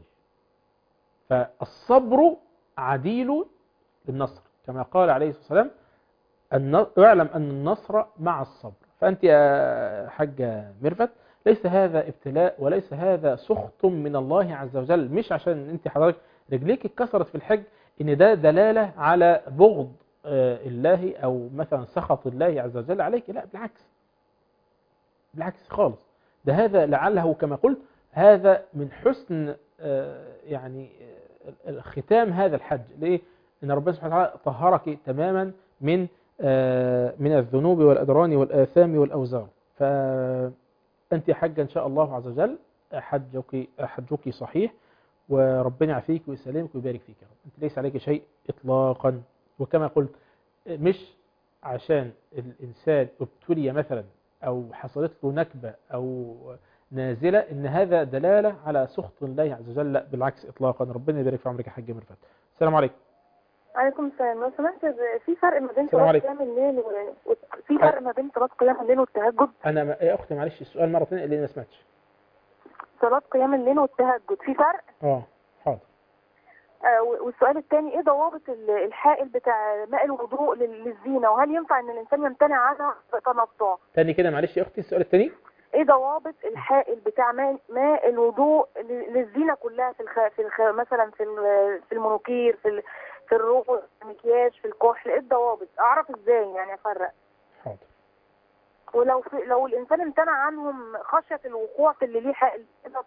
فالصبر عديل للنصر، كما قال عليه الصلاة والسلام اعلم أن النصر مع الصبر. فأنت يا حاجة ميرفت ليس هذا ابتلاء وليس هذا سخط من الله عز وجل، مش عشان أنت حضرتك رجليك اتكسرت في الحج ان ده دلالة على بغض الله او مثلا سخط الله عز وجل عليك. لا بالعكس خالص، ده هذا لعله كما قلت هذا من حسن يعني ختام هذا الحج. ليه؟ ان ربنا سبحانه وتعالى طهرك تماما من الذنوب والأدران والآثام والأوزار. فأنت حج إن شاء الله عز وجل، حجك صحيح، وربنا يعافيك ويسلمك ويبارك فيك. أنت ليس عليك شيء إطلاقا. وكما قلت مش عشان الإنسان ابتلي مثلا أو حصلت له نكبة أو نازلة إن هذا دلالة على سخط الله عز وجل، لا بالعكس إطلاقا. ربنا يبارك في عمرك يا حاج مرفت. السلام عليكم. عليكم السلام. لو سمحت، في فرق ما بين صلاة قيام الليل في فرق ما بين صلاة قيام الليل والتهجد؟ أنا يا أختي معلش السؤال مرة ثانية اللي ما سمعتش. صلاة قيام الليل والتهجد في فرق؟ حاضر. والسؤال الثاني، ايه ضوابط الحائل بتاع ماء الوضوء للزينة، وهل ينفع ان الانسان يمتنع عنها بتنطع؟ تاني كده معلش يا أختي السؤال الثاني. ايه ضوابط الحائل بتاع ماء الوضوء للزينة كلها مثلا في المنوكير، في الروح، في المكياج، في الكحل، ايه الضوابط؟ اعرف ازاي يعني افرق؟ حاضر. لو الانسان امتنع عنهم خشية الوقوع في اللي ليه حائل كده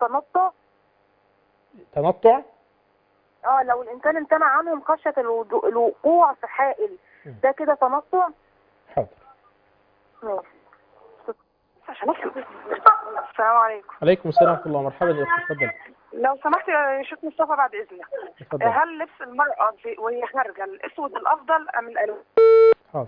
تنطع؟ لو الانسان امتنع عنهم خشية الوقوع في حائل ده كده تنطع؟ حاضر. ماشي. السلام عليكم. عليكم السلام ورحمة الله. مرحبا يا أختي، اتفضل. لو سمحت يا شيخ مصطفى بعد إذنك، هل لبس المرأة وهي خارجة الأسود الأفضل أم الألوان؟ حاضر.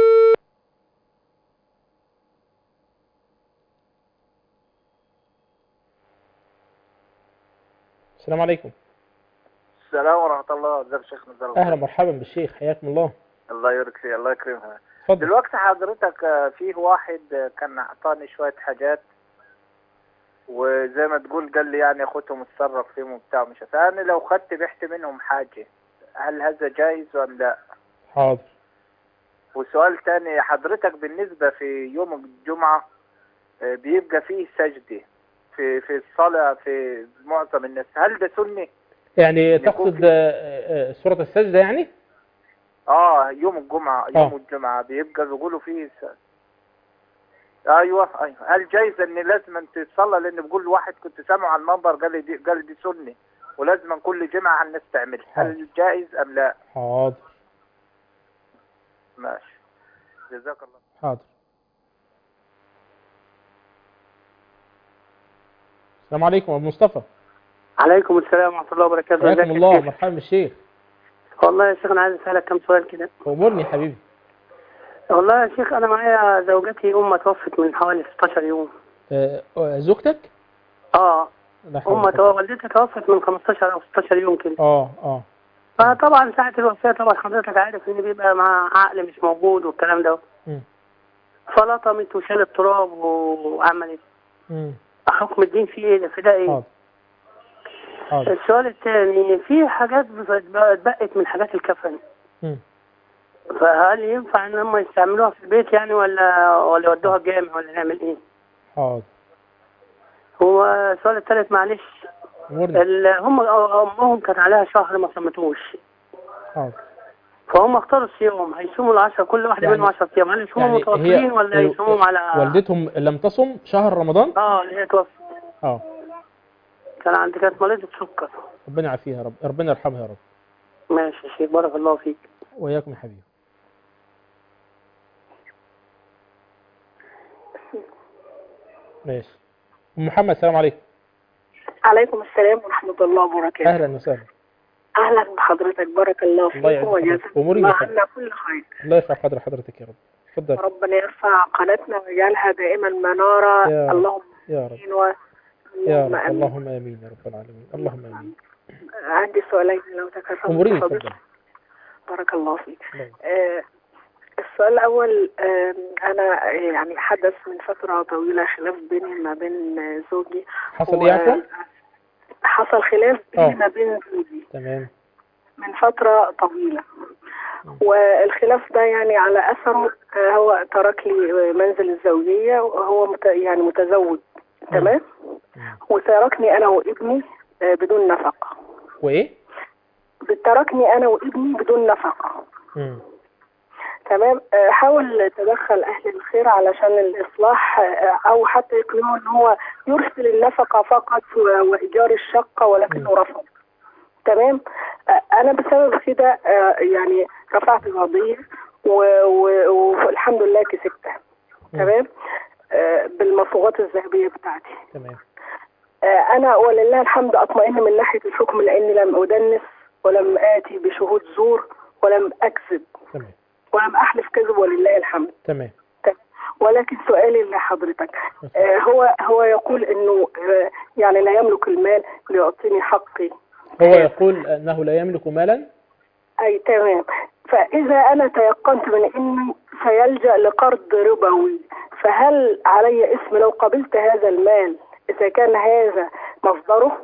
السلام عليكم. السلام ورحمة الله. ازيك يا شيخ مصطفى؟ أهلا مرحبا بالشيخ، حياكم الله. الله يبارك فيك، الله يكرمها. اتفضل. دلوقتي حضرتك فيه واحد كان أعطاني شوية حاجات، وزي ما تقول قال لي يعني اخدهم اتصرف فيهم وبتاع مش عارف. انا لو خدت بحت منهم حاجة هل هذا جايز ولا لا؟ حاضر. وسؤال تاني حضرتك، بالنسبة في يوم الجمعة بيبقى فيه سجدة في الصلاة في معظم الناس، هل ده سنة؟ يعني تقصد سورة السجدة يعني؟ يوم الجمعة الجمعة بيبقى بيقولوا فيه ايوه هل جايز ان لازم تصلى؟ لان بقول واحد كنت سامعه على المنبر قال دي سنه ولازم كل جمعه الناس تعملها، هل جائز ام لا؟ حاضر. ماشي، جزاك الله. حاضر. السلام عليكم ابو مصطفى. عليكم السلام ورحمه الله وبركاته. حياكم الله. مرحبا بالشيخ. والله يا شيخ انا عايز اسالك كم سؤال كده. امرني يا حبيبي. والله يا شيخ انا معايا زوجتي توفت من حوالي 16 يوم. زوجتك؟ والدتها توفت من 15 او 16 يوم كده. فطبعا ساعة الوفاة طبعا حضرتك عارف ان بيبقى مع عقل مش موجود والكلام ده. فلطمت وشالت تراب وعملت. حكم الدين فيه ايه؟ في ده ايه؟ السؤال الثاني، في حاجات اتبقت من حاجات الكفن. فهل ينفع ان هم يستعملوها في البيت يعني ولا يودوها الجامع ولا نعمل ايه؟ حاضر. هو السؤال الثالث معلش، هم امهم كانت عليها شهر ما صمتوش. حاضر. فهم اختاروا الصيام، هيصوموا ال10 كل واحد منهم 10 ايام، هل يصوموا يعني متواصلين ولا يصوموا على والدتهم لم تصم شهر رمضان؟ اللي هي توفت. كانت مريضة سكر. ربنا يعافيها يا رب، ربنا يرحمها يا رب. ماشي يا شيخ، بارك الله فيك. وإياكم يا حبيبي. ماشي. محمد السلام عليكم. عليكم السلام ورحمة الله وبركاته. أهلا وسهلا. أهلا بحضرتك، بارك الله فيكم وجزاكم الله عنا كل خير. الله يرفع قدر حضرتك يا رب. اتفضل. ربنا يرفع قناتنا ويجعلها دائما منارة. اللهم يا رب. يا رب. اللهم آمين يا رب العالمين. اللهم آمين. عندي سؤالين لو تكرمت. أموريني اتفضل. بارك الله فيك. السؤال الأول، أنا يعني حدث من فترة طويلة خلاف بيني ما بين زوجي. حصل إيه عفوا؟ حصل خلاف بيني ما بين زوجي. تمام. من فترة طويلة. والخلاف ده يعني على أثره هو ترك لي منزل الزوجية، وهو يعني متزوج. تمام. وتركني أنا وابني بدون نفقة. وإيه؟ بتركني انا وابني بدون نفقه. تمام. حاول تدخل اهل الخير علشان الاصلاح، او حتى يقنعه ان هو يرسل النفقه فقط وايجار الشقه، ولكنه رفض. تمام. انا بسبب كده يعني رفعت قضيه والحمد لله كسبتها. تمام. بالمصوغات الذهبيه بتاعتي. تمام. انا ولله الحمد اطمئن من ناحيه الحكم، لاني لم ادنس ولم اتي بشهود زور ولم اكذب. تمام. ولم احلف كذب ولله الحمد. تمام. ولكن سؤالي لحضرتك، هو يقول انه يعني لا يملك المال ليعطيني حقي. هو يقول انه لا يملك مالا. اي تمام. فاذا انا تيقنت من اني سيلجأ لقرض ربوي، فهل علي اسم لو قبلت هذا المال اذا كان هذا مصدره؟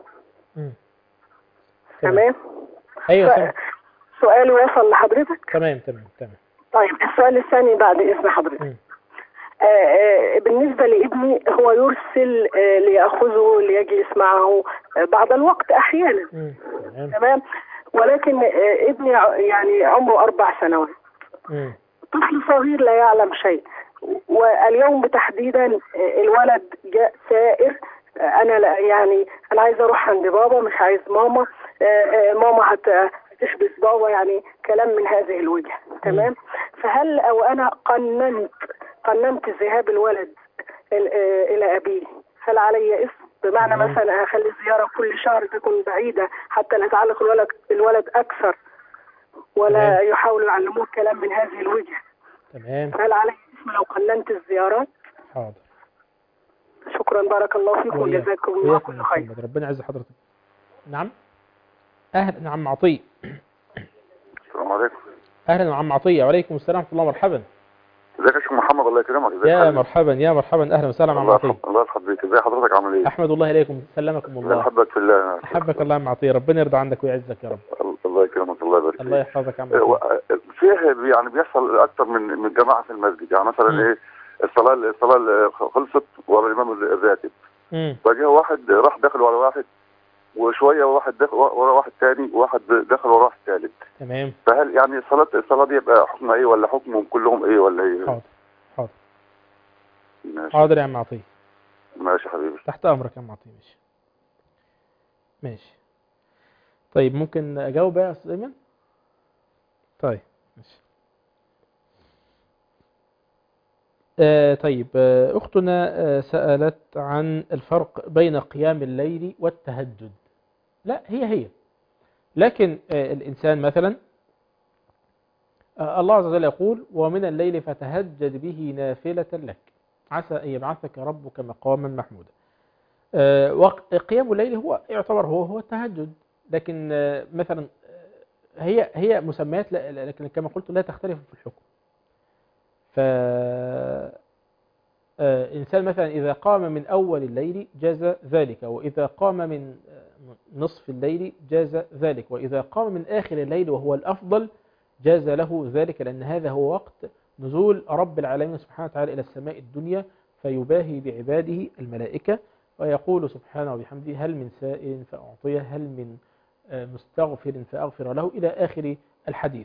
تمام. ايوه تمام. سؤالي وصل لحضرتك؟ تمام. طيب السؤال الثاني بعد اذن حضرتك. بالنسبة لابني، هو يرسل ليأخذه ليجلس معه بعض الوقت أحيانا. تمام. ولكن ابني يعني عمره 4 سنوات، طفل صغير لا يعلم شيء. واليوم تحديدا الولد جاء سائر، أنا يعني أنا عايز أروح عند بابا، مش عايز ماما، ماما هتحبس بابا، يعني كلام من هذه الوجه. تمام. فهل أو أنا قننت ذهاب الولد إلى أبيه، هل علي اسم؟ بمعنى مثلا أخلي الزيارة كل شهر تكون بعيدة حتى لا يتعلق الولد أكثر، ولا يحاولوا يعلموه الكلام من هذه الوجه. تمام. هل علي اسم لو قننت الزيارات؟ حاضر. شكرا، بارك الله فيكم وجزاكم الله كل خير. ربنا يعز حضرتك. نعم. أهلا عم عطية. السلام عليكم. أهلا عم عطية. وعليكم السلام ورحمة الله. مرحبا. ازيك يا شيخ محمد؟ الله يكرمك. ازيك يا مرحبا يا مرحبا. اهلا وسهلا عم عطيه. الله يحفظك. ازي حضرتك؟ عامل ايه؟ احمد الله اليكم. سلمكم الله. احبك في الله. احبك الله يا عم عطيه. ربنا يرضى عنك ويعزك يا رب. الله يكرمك. الله يبارك فيك. الله يحفظك يا عم عطيه. فيه يعني بيحصل اكثر من جماعه في المسجد، يعني مثلا ايه، الصلاه خلصت ورا الامام الراتب، فجاء واحد راح داخل ورا واحد، وشويه واحد داخل ورا واحد ثاني، وواحد داخل ورا واحد ثالث. تمام. فهل يعني الصلاه دي يبقى حكمها ايه، ولا حكمهم كلهم ايه، ولا ايه؟ حاضر. حاضر يا عم عطيه. ماشي حبيبي. تحت امرك يا عم عطيه. ماشي. طيب ممكن اجاوب يا استاذ ايمن؟ طيب ماشي. طيب اختنا سألت عن الفرق بين قيام الليل والتهجد. لا هي لكن الانسان مثلا الله عز وجل يقول: ومن الليل فتهجد به نافلة لك عسى أن يبعثك ربك مقاما محمودا. وقيام الليل هو يعتبر هو التهجد، لكن مثلا هي مسميات، لكن كما قلت لا تختلف في الحكم. إنسان مثلا إذا قام من أول الليل جاز ذلك، وإذا قام من نصف الليل جاز ذلك، وإذا قام من آخر الليل وهو الأفضل جاز له ذلك، لأن هذا هو وقت نزول رب العالمين سبحانه وتعالى إلى السماء الدنيا فيباهي بعباده الملائكة ويقول سبحانه وبحمده: هل من سائل فأعطيه، هل من مستغفر فأغفر له، إلى آخر الحديث.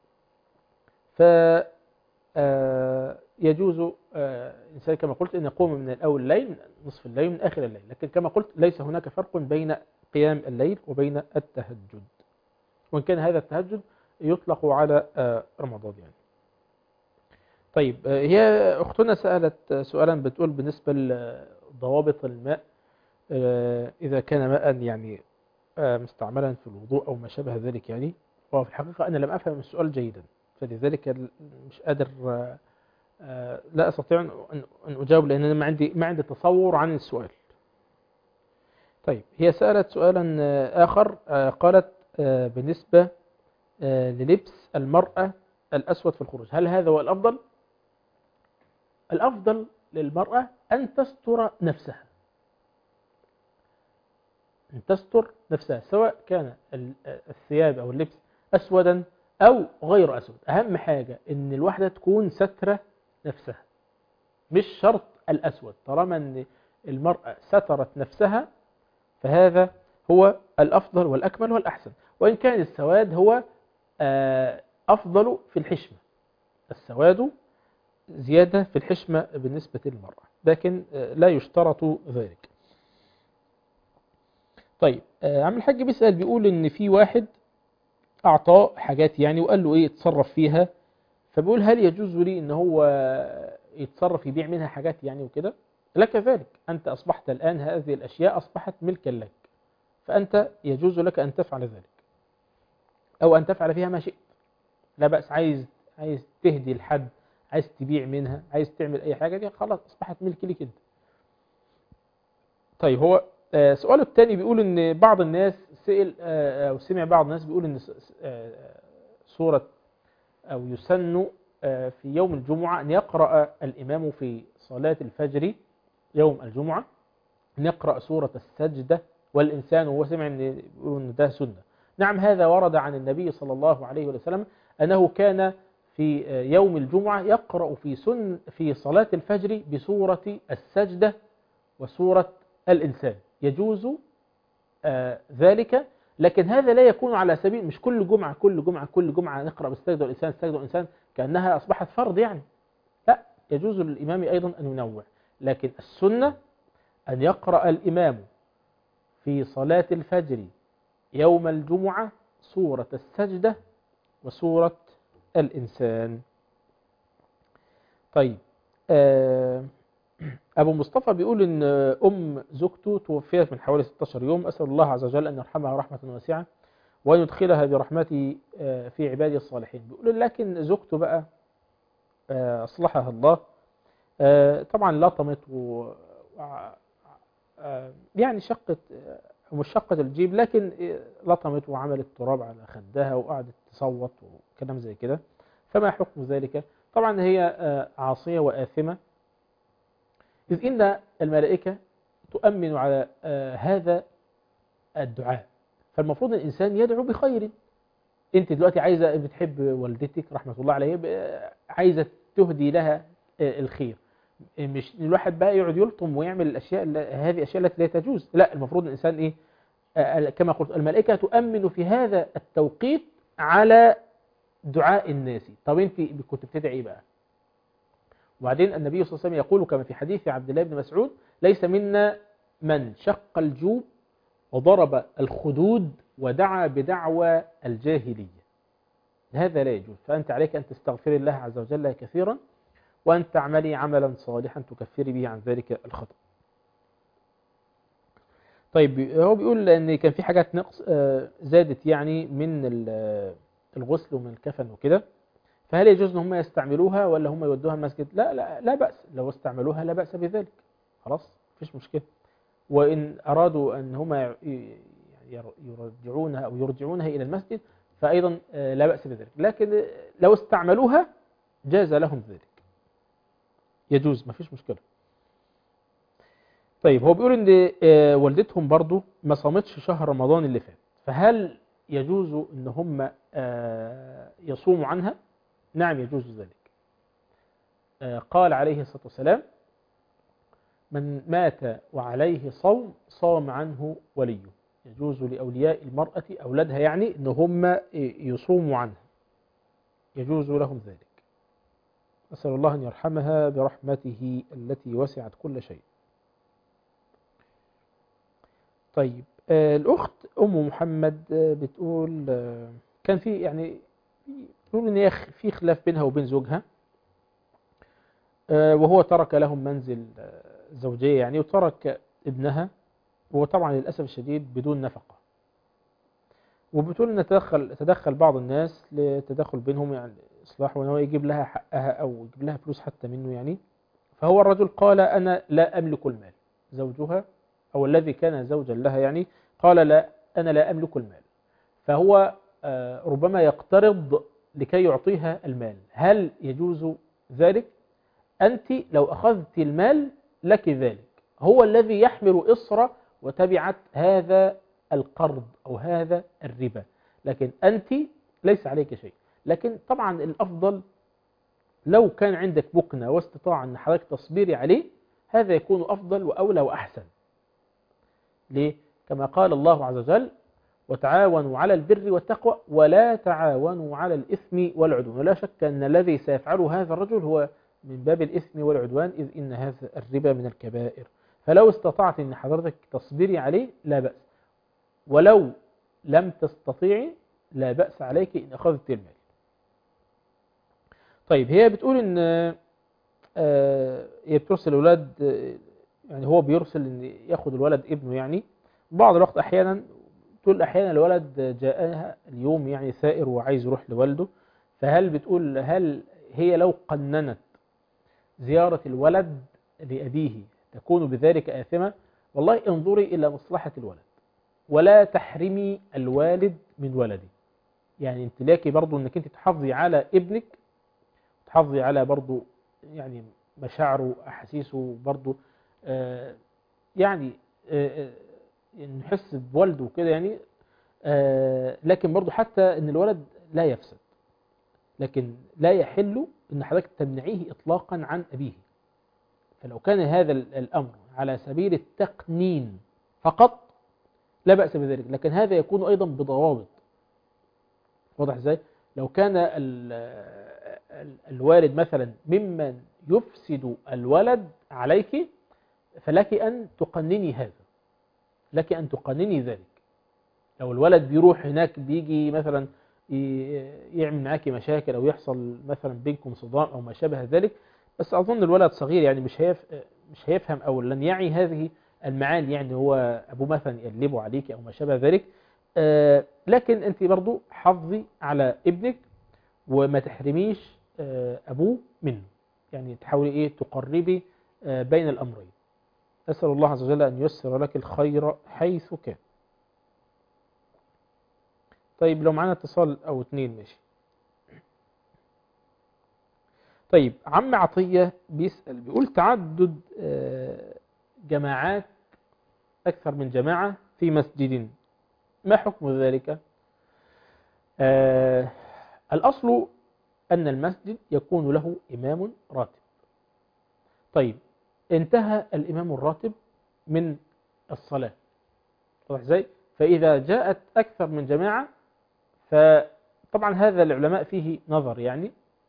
يجوز إنسان كما قلت أن يقوم من أول الليل، من نصف الليل، من آخر الليل، لكن كما قلت ليس هناك فرق بين قيام الليل وبين التهجد، وإن كان هذا التهجد يطلق على رمضان يعني. طيب هي أختنا سألت سؤالا بتقول بالنسبة لضوابط الماء، إذا كان ماء يعني مستعملا في الوضوء أو ما شابه ذلك يعني. وفي الحقيقة أنا لم أفهم السؤال جيدا، فلذلك مش قادر، لا أستطيع أن أجاوب، لأن أنا ما عندي تصور عن السؤال. طيب هي سألت سؤالا آخر، قالت بالنسبة للبس المرأة الأسود في الخروج، هل هذا هو الأفضل؟ الأفضل للمرأة أن تستر نفسها، أن تستر نفسها، سواء كان الثياب أو اللبس أسودا أو غير أسود. أهم حاجة أن الواحدة تكون سترة نفسها، مش شرط الأسود، طالما أن المرأة سترت نفسها فهذا هو الأفضل والأكمل والأحسن. وإن كان السواد هو أفضل في الحشمة، السواد زيادة في الحشمة بالنسبة للمرأة، لكن لا يشترط ذلك. طيب عم الحاج بيسأل بيقول إن في واحد أعطاه حاجات يعني وقال له إيه يتصرف فيها، فبيقول هل يجوز لي إن هو يتصرف يبيع منها حاجات يعني وكده؟ لك ذلك، أنت أصبحت الآن هذه الأشياء أصبحت ملكا لك، فأنت يجوز لك أن تفعل ذلك أو أن تفعل فيها ما شئت، لا بأس. عايز تهدي لحد، عايز تبيع منها، عايز تعمل أي حاجة دي، خلاص أصبحت ملك لك أنت. طيب هو سؤاله الثاني بيقول إن بعض الناس سئل أو سمع بعض الناس بيقول إن سورة أو يسن في يوم الجمعة أن يقرأ الإمام في صلاة الفجر يوم الجمعة أن يقرأ سورة السجدة والإنسان، وهو سمع أن ده سنة. نعم هذا ورد عن النبي صلى الله عليه وسلم أنه كان في يوم الجمعة يقرأ في صلاة الفجر بسورة السجدة وسورة الإنسان، يجوز ذلك، لكن هذا لا يكون على سبيل مش كل جمعة نقرأ بالسجدة والإنسان كأنها أصبحت فرض يعني، لا، يجوز للإمام أيضا أن ينوع، لكن السنة أن يقرأ الإمام في صلاة الفجر يوم الجمعة سورة السجدة وسورة الإنسان. طيب أبو مصطفى بيقول إن زوجته توفيت من حوالي 16 يوم، أسأل الله عز وجل أن يرحمها رحمة واسعة وأن يدخلها برحمته في عباده الصالحين. بيقول لكن زوجته بقى أصلحها الله طبعا لطمت يعني مش شقت الجيب، لكن لطمت وعملت تراب على خدها وقعدت تصوت وكلام زي كده، فما حكم ذلك؟ طبعا هي عاصية وآثمة، إذ إن الملائكة تؤمن على هذا الدعاء، فالمفروض الإنسان يدعو بخير. أنت دلوقتي عايزة بتحب والدتك رحمة الله عليها، عايزة تهدي لها الخير، مش الواحد بقى يقعد يلطم ويعمل الأشياء هذه الأشياء التي لا تجوز، لا، المفروض الإنسان إيه كما قلت الملائكة تؤمن في هذا التوقيت على دعاء الناس. طب أنت كنت بتدعي إيه بقى؟ وبعدين النبي صلى الله عليه وسلم يقول كما في حديث عبد الله بن مسعود ليس منا من شق الجوب وضرب الخدود ودعا بدعوى الجاهلية، هذا لا يجوز. فأنت عليك أن تستغفر الله عز وجل كثيرا وأن تعملي عملا صالحا تكفري به عن ذلك الخطأ. طيب هو بيقول أن كان في حاجات نقص زادت يعني من الغسل ومن الكفن وكده، فهل يجوز ان هم يستعملوها ولا هم يودوها المسجد؟ لا بأس، لو استعملوها لا بأس بذلك، خلاص مفيش مشكلة. وإن أرادوا أن هم يرجعونها أو يرجعونها إلى المسجد فأيضا لا بأس بذلك، لكن لو استعملوها جاز لهم ذلك، يجوز مفيش مشكلة. طيب هو بيقول ان والدتهم برضو ما صامتش شهر رمضان اللي فات، فهل يجوز ان هم يصوموا عنها؟ نعم يجوز ذلك. قال عليه الصلاة والسلام من مات وعليه صوم صام عنه وليه، يجوز لأولياء المرأة أولادها يعني ان هم يصوموا عنها، يجوز لهم ذلك. أسأل الله أن يرحمها برحمته التي وسعت كل شيء. طيب الأخت أم محمد بتقول كان في يعني بتقول إن في خلاف بينها وبين زوجها، وهو ترك لهم منزل زوجية يعني وترك ابنها، وهو طبعا للأسف الشديد بدون نفقة، وبتقول إن تدخل بعض الناس لتدخل بينهم يعني إصلاح، وأنه يجيب لها حقها أو يجيب لها فلوس حتى منه يعني. فهو الرجل قال أنا لا أملك المال، زوجها أو الذي كان زوجا لها يعني قال لا أنا لا أملك المال، فهو ربما يقترض لكي يعطيها المال. هل يجوز ذلك؟ أنت لو أخذت المال لك ذلك، هو الذي يحمل إصر وتبعت هذا القرض أو هذا الربا، لكن أنت ليس عليك شيء. لكن طبعا الأفضل لو كان عندك بكنة واستطاع أن حضرتك تصبري عليه، هذا يكون أفضل وأولى وأحسن. ليه؟ كما قال الله عز وجل وتعاونوا على البر والتقوى ولا تعاونوا على الإثم والعدوان. ولا شك أن الذي سيفعله هذا الرجل هو من باب الإثم والعدوان، إذ إن هذا الربا من الكبائر. فلو استطعت أن حضرتك تصبري عليه لا بأس، ولو لم تستطيعي لا بأس عليك إن أخذت المال. طيب هي بتقول إن هي بترسل الأولاد، يعني هو بيرسل إن يأخذ الولد ابنه، يعني بعض الوقت أحيانا تقول أحيانا الولد جاءها اليوم يعني ثائر وعايز يروح لوالده، فهل بتقول هل هي لو قننت زيارة الولد لأبيه تكون بذلك آثمة؟ والله انظري إلى مصلحة الولد ولا تحرمي الوالد من ولده. يعني انت ليكي برضو انك انت تحافظي على ابنك، تحافظي على برضو يعني مشاعره احاسيسه برضو، يعني نحس بوالده وكده يعني، لكن برضو حتى ان الولد لا يفسد، لكن لا يحل ان حضرتك تمنعيه اطلاقا عن ابيه. فلو كان هذا الامر على سبيل التقنين فقط لا بأس بذلك، لكن هذا يكون ايضا بضوابط. واضح ازاي؟ لو كان الوالد مثلا ممن يفسد الولد عليك فلك أن تقنني هذا، لك أن تقنني ذلك. لو الولد بيروح هناك بيجي مثلا يعمل معاكي مشاكل أو يحصل مثلا بينكم صدام أو ما شابه ذلك، بس أظن الولد صغير يعني مش هيفهم أو لن يعي هذه المعاني، يعني هو أبوه مثلا يقلبه عليك أو ما شابه ذلك. لكن أنت برضو حافظي على ابنك وما تحرميش أبوه منه، يعني تحاولي تقربي بين الأمرين. أسأل الله عز وجل أن ييسر لك الخير حيث كان. طيب لو معنا اتصال أو اتنين ماشي. طيب عم عطية بيسأل بيقول تعدد جماعات أكثر من جماعة في مسجد، ما حكم ذلك؟ الأصل أن المسجد يكون له إمام راتب. طيب انتهى الإمام الراتب من الصلاة، واضح ازاي؟ فإذا جاءت أكثر من جماعة، فطبعا هذا العلماء فيه نظر، يعني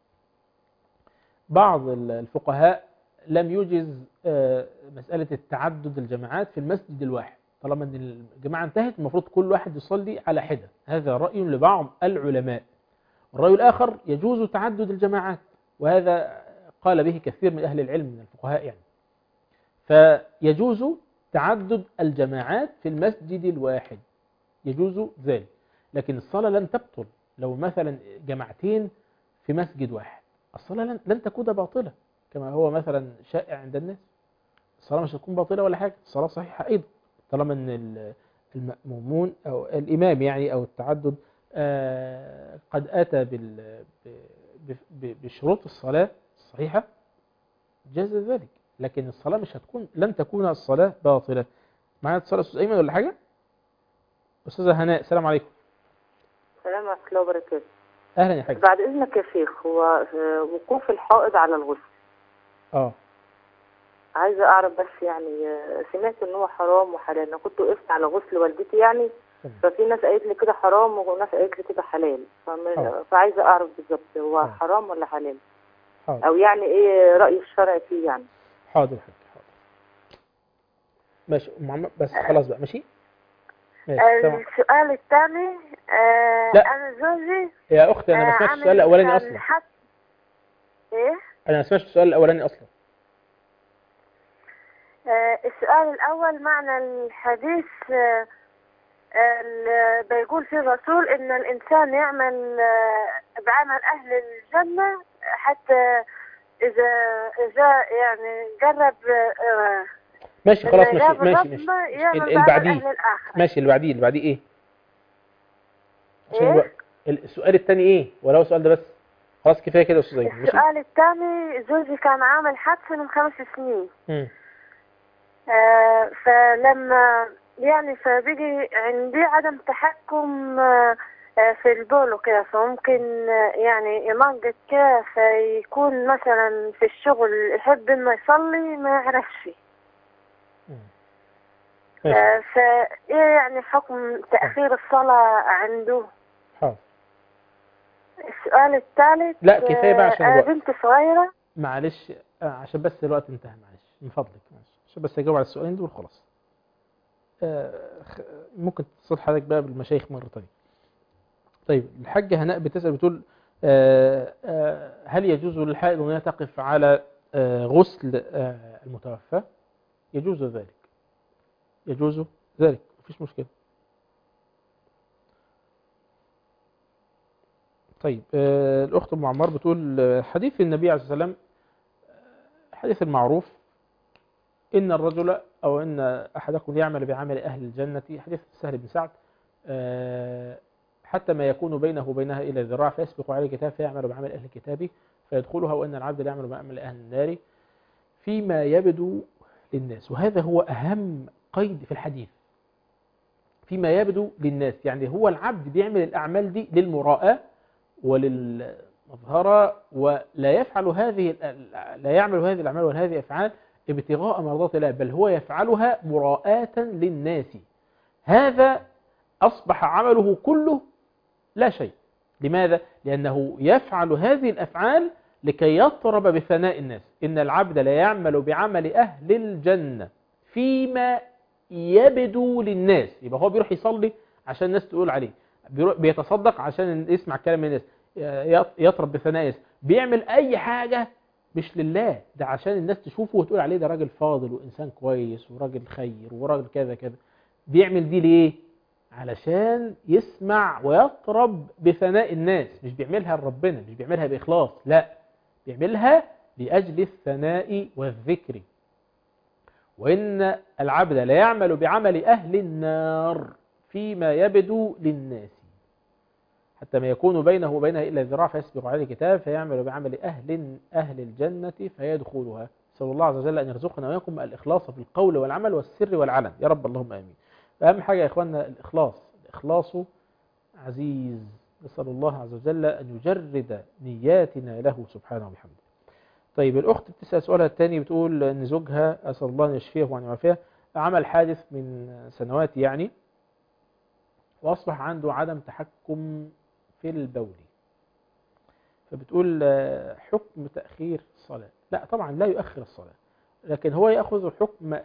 بعض الفقهاء لم يجز مسألة التعدد الجماعات في المسجد الواحد، طالما أن الجماعة انتهت المفروض كل واحد يصلي على حدة. هذا رأي لبعض العلماء. الرأي الآخر يجوز تعدد الجماعات، وهذا قال به كثير من أهل العلم من الفقهاء يعني. فيجوز تعدد الجماعات في المسجد الواحد، يجوز ذلك، لكن الصلاة لن تبطل. لو مثلا جماعتين في مسجد واحد الصلاة لن تكون باطلة كما هو مثلا شائع عند الناس. الصلاة مش هتكون باطلة ولا حاجة، الصلاة صحيحة أيضا طالما أن المأمومون أو الإمام يعني أو التعدد قد أتى بشروط الصلاة الصحيحة جاز ذلك، لكن الصلاة مش هتكون، لن تكون الصلاة باطلة. معنا اتصال أستاذ أيمن ولا حاجة؟ أستاذة هناء السلام عليكم. السلام ورحمة الله وبركاته. أهلا يا حاج. بعد إذنك يا شيخ، هو وقوف الحائض على الغسل عايزة أعرف بس، يعني سمعت إن هو حرام وحلال. أنا كنت وقفت على غسل والدتي يعني، ففي ناس قالت لي كده حرام وناس قالت لي كده حلال، فعايزة أعرف بالظبط هو حرام ولا حلال، أو يعني إيه رأي الشرع فيه يعني. حاضر حاضر ماشي بس خلاص بقى ماشي. السؤال الثاني أنا زوجي يا أختي أنا ما سمعتش السؤال الأولاني أصلا. إيه؟ أنا ما سمعتش السؤال الأولاني أصلا. السؤال الأول معنى الحديث بيقول فيه الرسول إن الإنسان يعمل بعمل أهل الجنة حتى إذا يعني جرب ماشي خلاص ماشي اللي بعديه إيه؟ السؤال الثاني إيه؟ ولا هو السؤال ده بس؟ خلاص كفاية كده يا أستاذ أيمن. السؤال الثاني زوجي كان عامل حادث من 5 سنين. فلما يعني فبيجي عندي عدم تحكم في البول وكده، فممكن يعني يمنجد كده، فيكون مثلا في الشغل يحب انه يصلي ما يعرفش. فايه يعني حكم تأخير الصلاة عنده؟ حاضر. السؤال الثالث، لا كفايه بقى عشان انا بنت صغيرة. معلش عشان بس الوقت انتهى، معلش من فضلك، معلش عشان بس اجاوب على السؤالين دول خلاص. ممكن تتصل حضرتك بقى بالمشايخ مرة تانية. طيب الحاجة هناء بتسأل بتقول هل يجوز للحائض أن تقف على غسل المتوفى؟ يجوز ذلك، يجوز ذلك، مفيش مشكلة. طيب الأخت أم عمار بتقول حديث النبي عليه الصلاة والسلام، حديث المعروف إن الرجل أو إن أحدكم يعمل بعمل أهل الجنة، حديث سهل بن سعد، حتى ما يكون بينه وبينها إلى ذراع فيسبق عليه الكتاب فيعمل بعمل أهل الكتاب فيدخلها، وأن العبد لا يعمل بعمل أهل النار فيما يبدو للناس. وهذا هو أهم قيد في الحديث، فيما يبدو للناس، يعني هو العبد بيعمل الأعمال دي للمراءة وللمظهرة، ولا يفعل لا يعمل هذه الأعمال وهذه الأفعال ابتغاء مرضات الله، بل هو يفعلها مراءة للناس. هذا أصبح عمله كله لا شيء. لماذا؟ لأنه يفعل هذه الأفعال لكي يطرب بثناء الناس. إن العبد لا يعمل بعمل أهل الجنة فيما يبدو للناس، يبقى هو بيروح يصلي عشان الناس تقول عليه، بيتصدق عشان يسمع كلام الناس، يطرب بثناء الناس، بيعمل أي حاجة مش لله، ده عشان الناس تشوفه وتقول عليه ده راجل فاضل وإنسان كويس وراجل خير وراجل كذا كذا. بيعمل دي ليه؟ علشان يسمع ويطرب بثناء الناس، مش بيعملها لربنا، مش بيعملها بإخلاص، لا بيعملها لأجل الثناء والذكر. وإن العبد لا يعمل بعمل أهل النار فيما يبدو للناس حتى ما يكون بينه وبينها إلا ذراع فيسبق عليه الكتاب فيعمل بعمل أهل الجنة فيدخلها. نسأل الله عز وجل أن يرزقنا وإياكم الإخلاص في القول والعمل والسر والعلن يا رب، اللهم آمين. فأهم حاجة يا إخواننا الإخلاص، الإخلاص عزيز. نسأل الله عز وجل أن يجرد نياتنا له سبحانه وبحمده. طيب الأخت بتسأل سؤالها الثاني، بتقول أن زوجها أسأل الله أن يشفيه وأن يعافيه عمل حادث من سنوات يعني، وأصبح عنده عدم تحكم في البول، فبتقول حكم تأخير الصلاة. لا طبعا لا يؤخر الصلاة، لكن هو يأخذ الحكم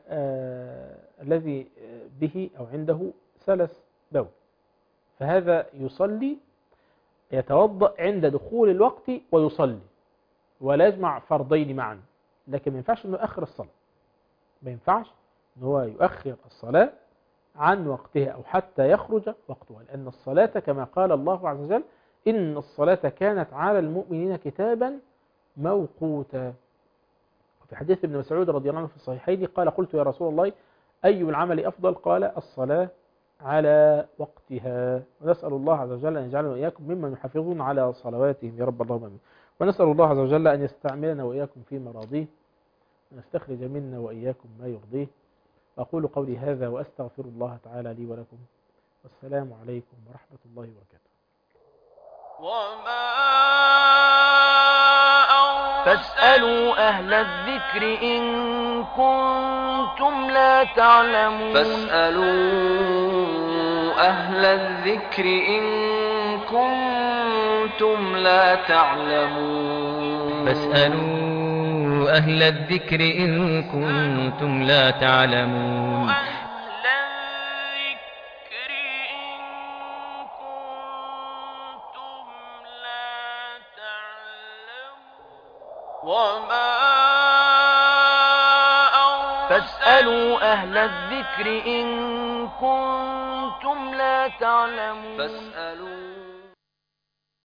الذي به أو عنده سلس بول، فهذا يصلي، يتوضأ عند دخول الوقت ويصلي، ولا يجمع فرضين معا، لكن ما ينفعش أنه يؤخر الصلاة، ما ينفعش أنه هو يؤخر الصلاة عن وقتها أو حتى يخرج وقتها، لأن الصلاة كما قال الله عز وجل إن الصلاة كانت على المؤمنين كتابا موقوتا. في حديث ابن مسعود رضي الله عنه في الصحيحين قال قلت يا رسول الله أي العمل أفضل؟ قال الصلاة على وقتها. ونسأل الله عز وجل أن يجعلنا وإياكم ممن يحافظون على صلواتهم يا رب اللهم آمين. ونسأل الله عز وجل أن يستعملنا وإياكم في مراضيه ونستخرج منا وإياكم ما يرضيه. أقول قولي هذا وأستغفر الله تعالى لي ولكم، والسلام عليكم ورحمة الله وبركاته. فاسألوا أهل الذكر إن كنتم لا تعلمون. فاسألوا أهل الذكر إن كنتم لا تعلمون. فاسألوا أهل الذكر إن كنتم لا تعلمون. فاسألوا أهل الذكر إن كنتم لا تعلمون.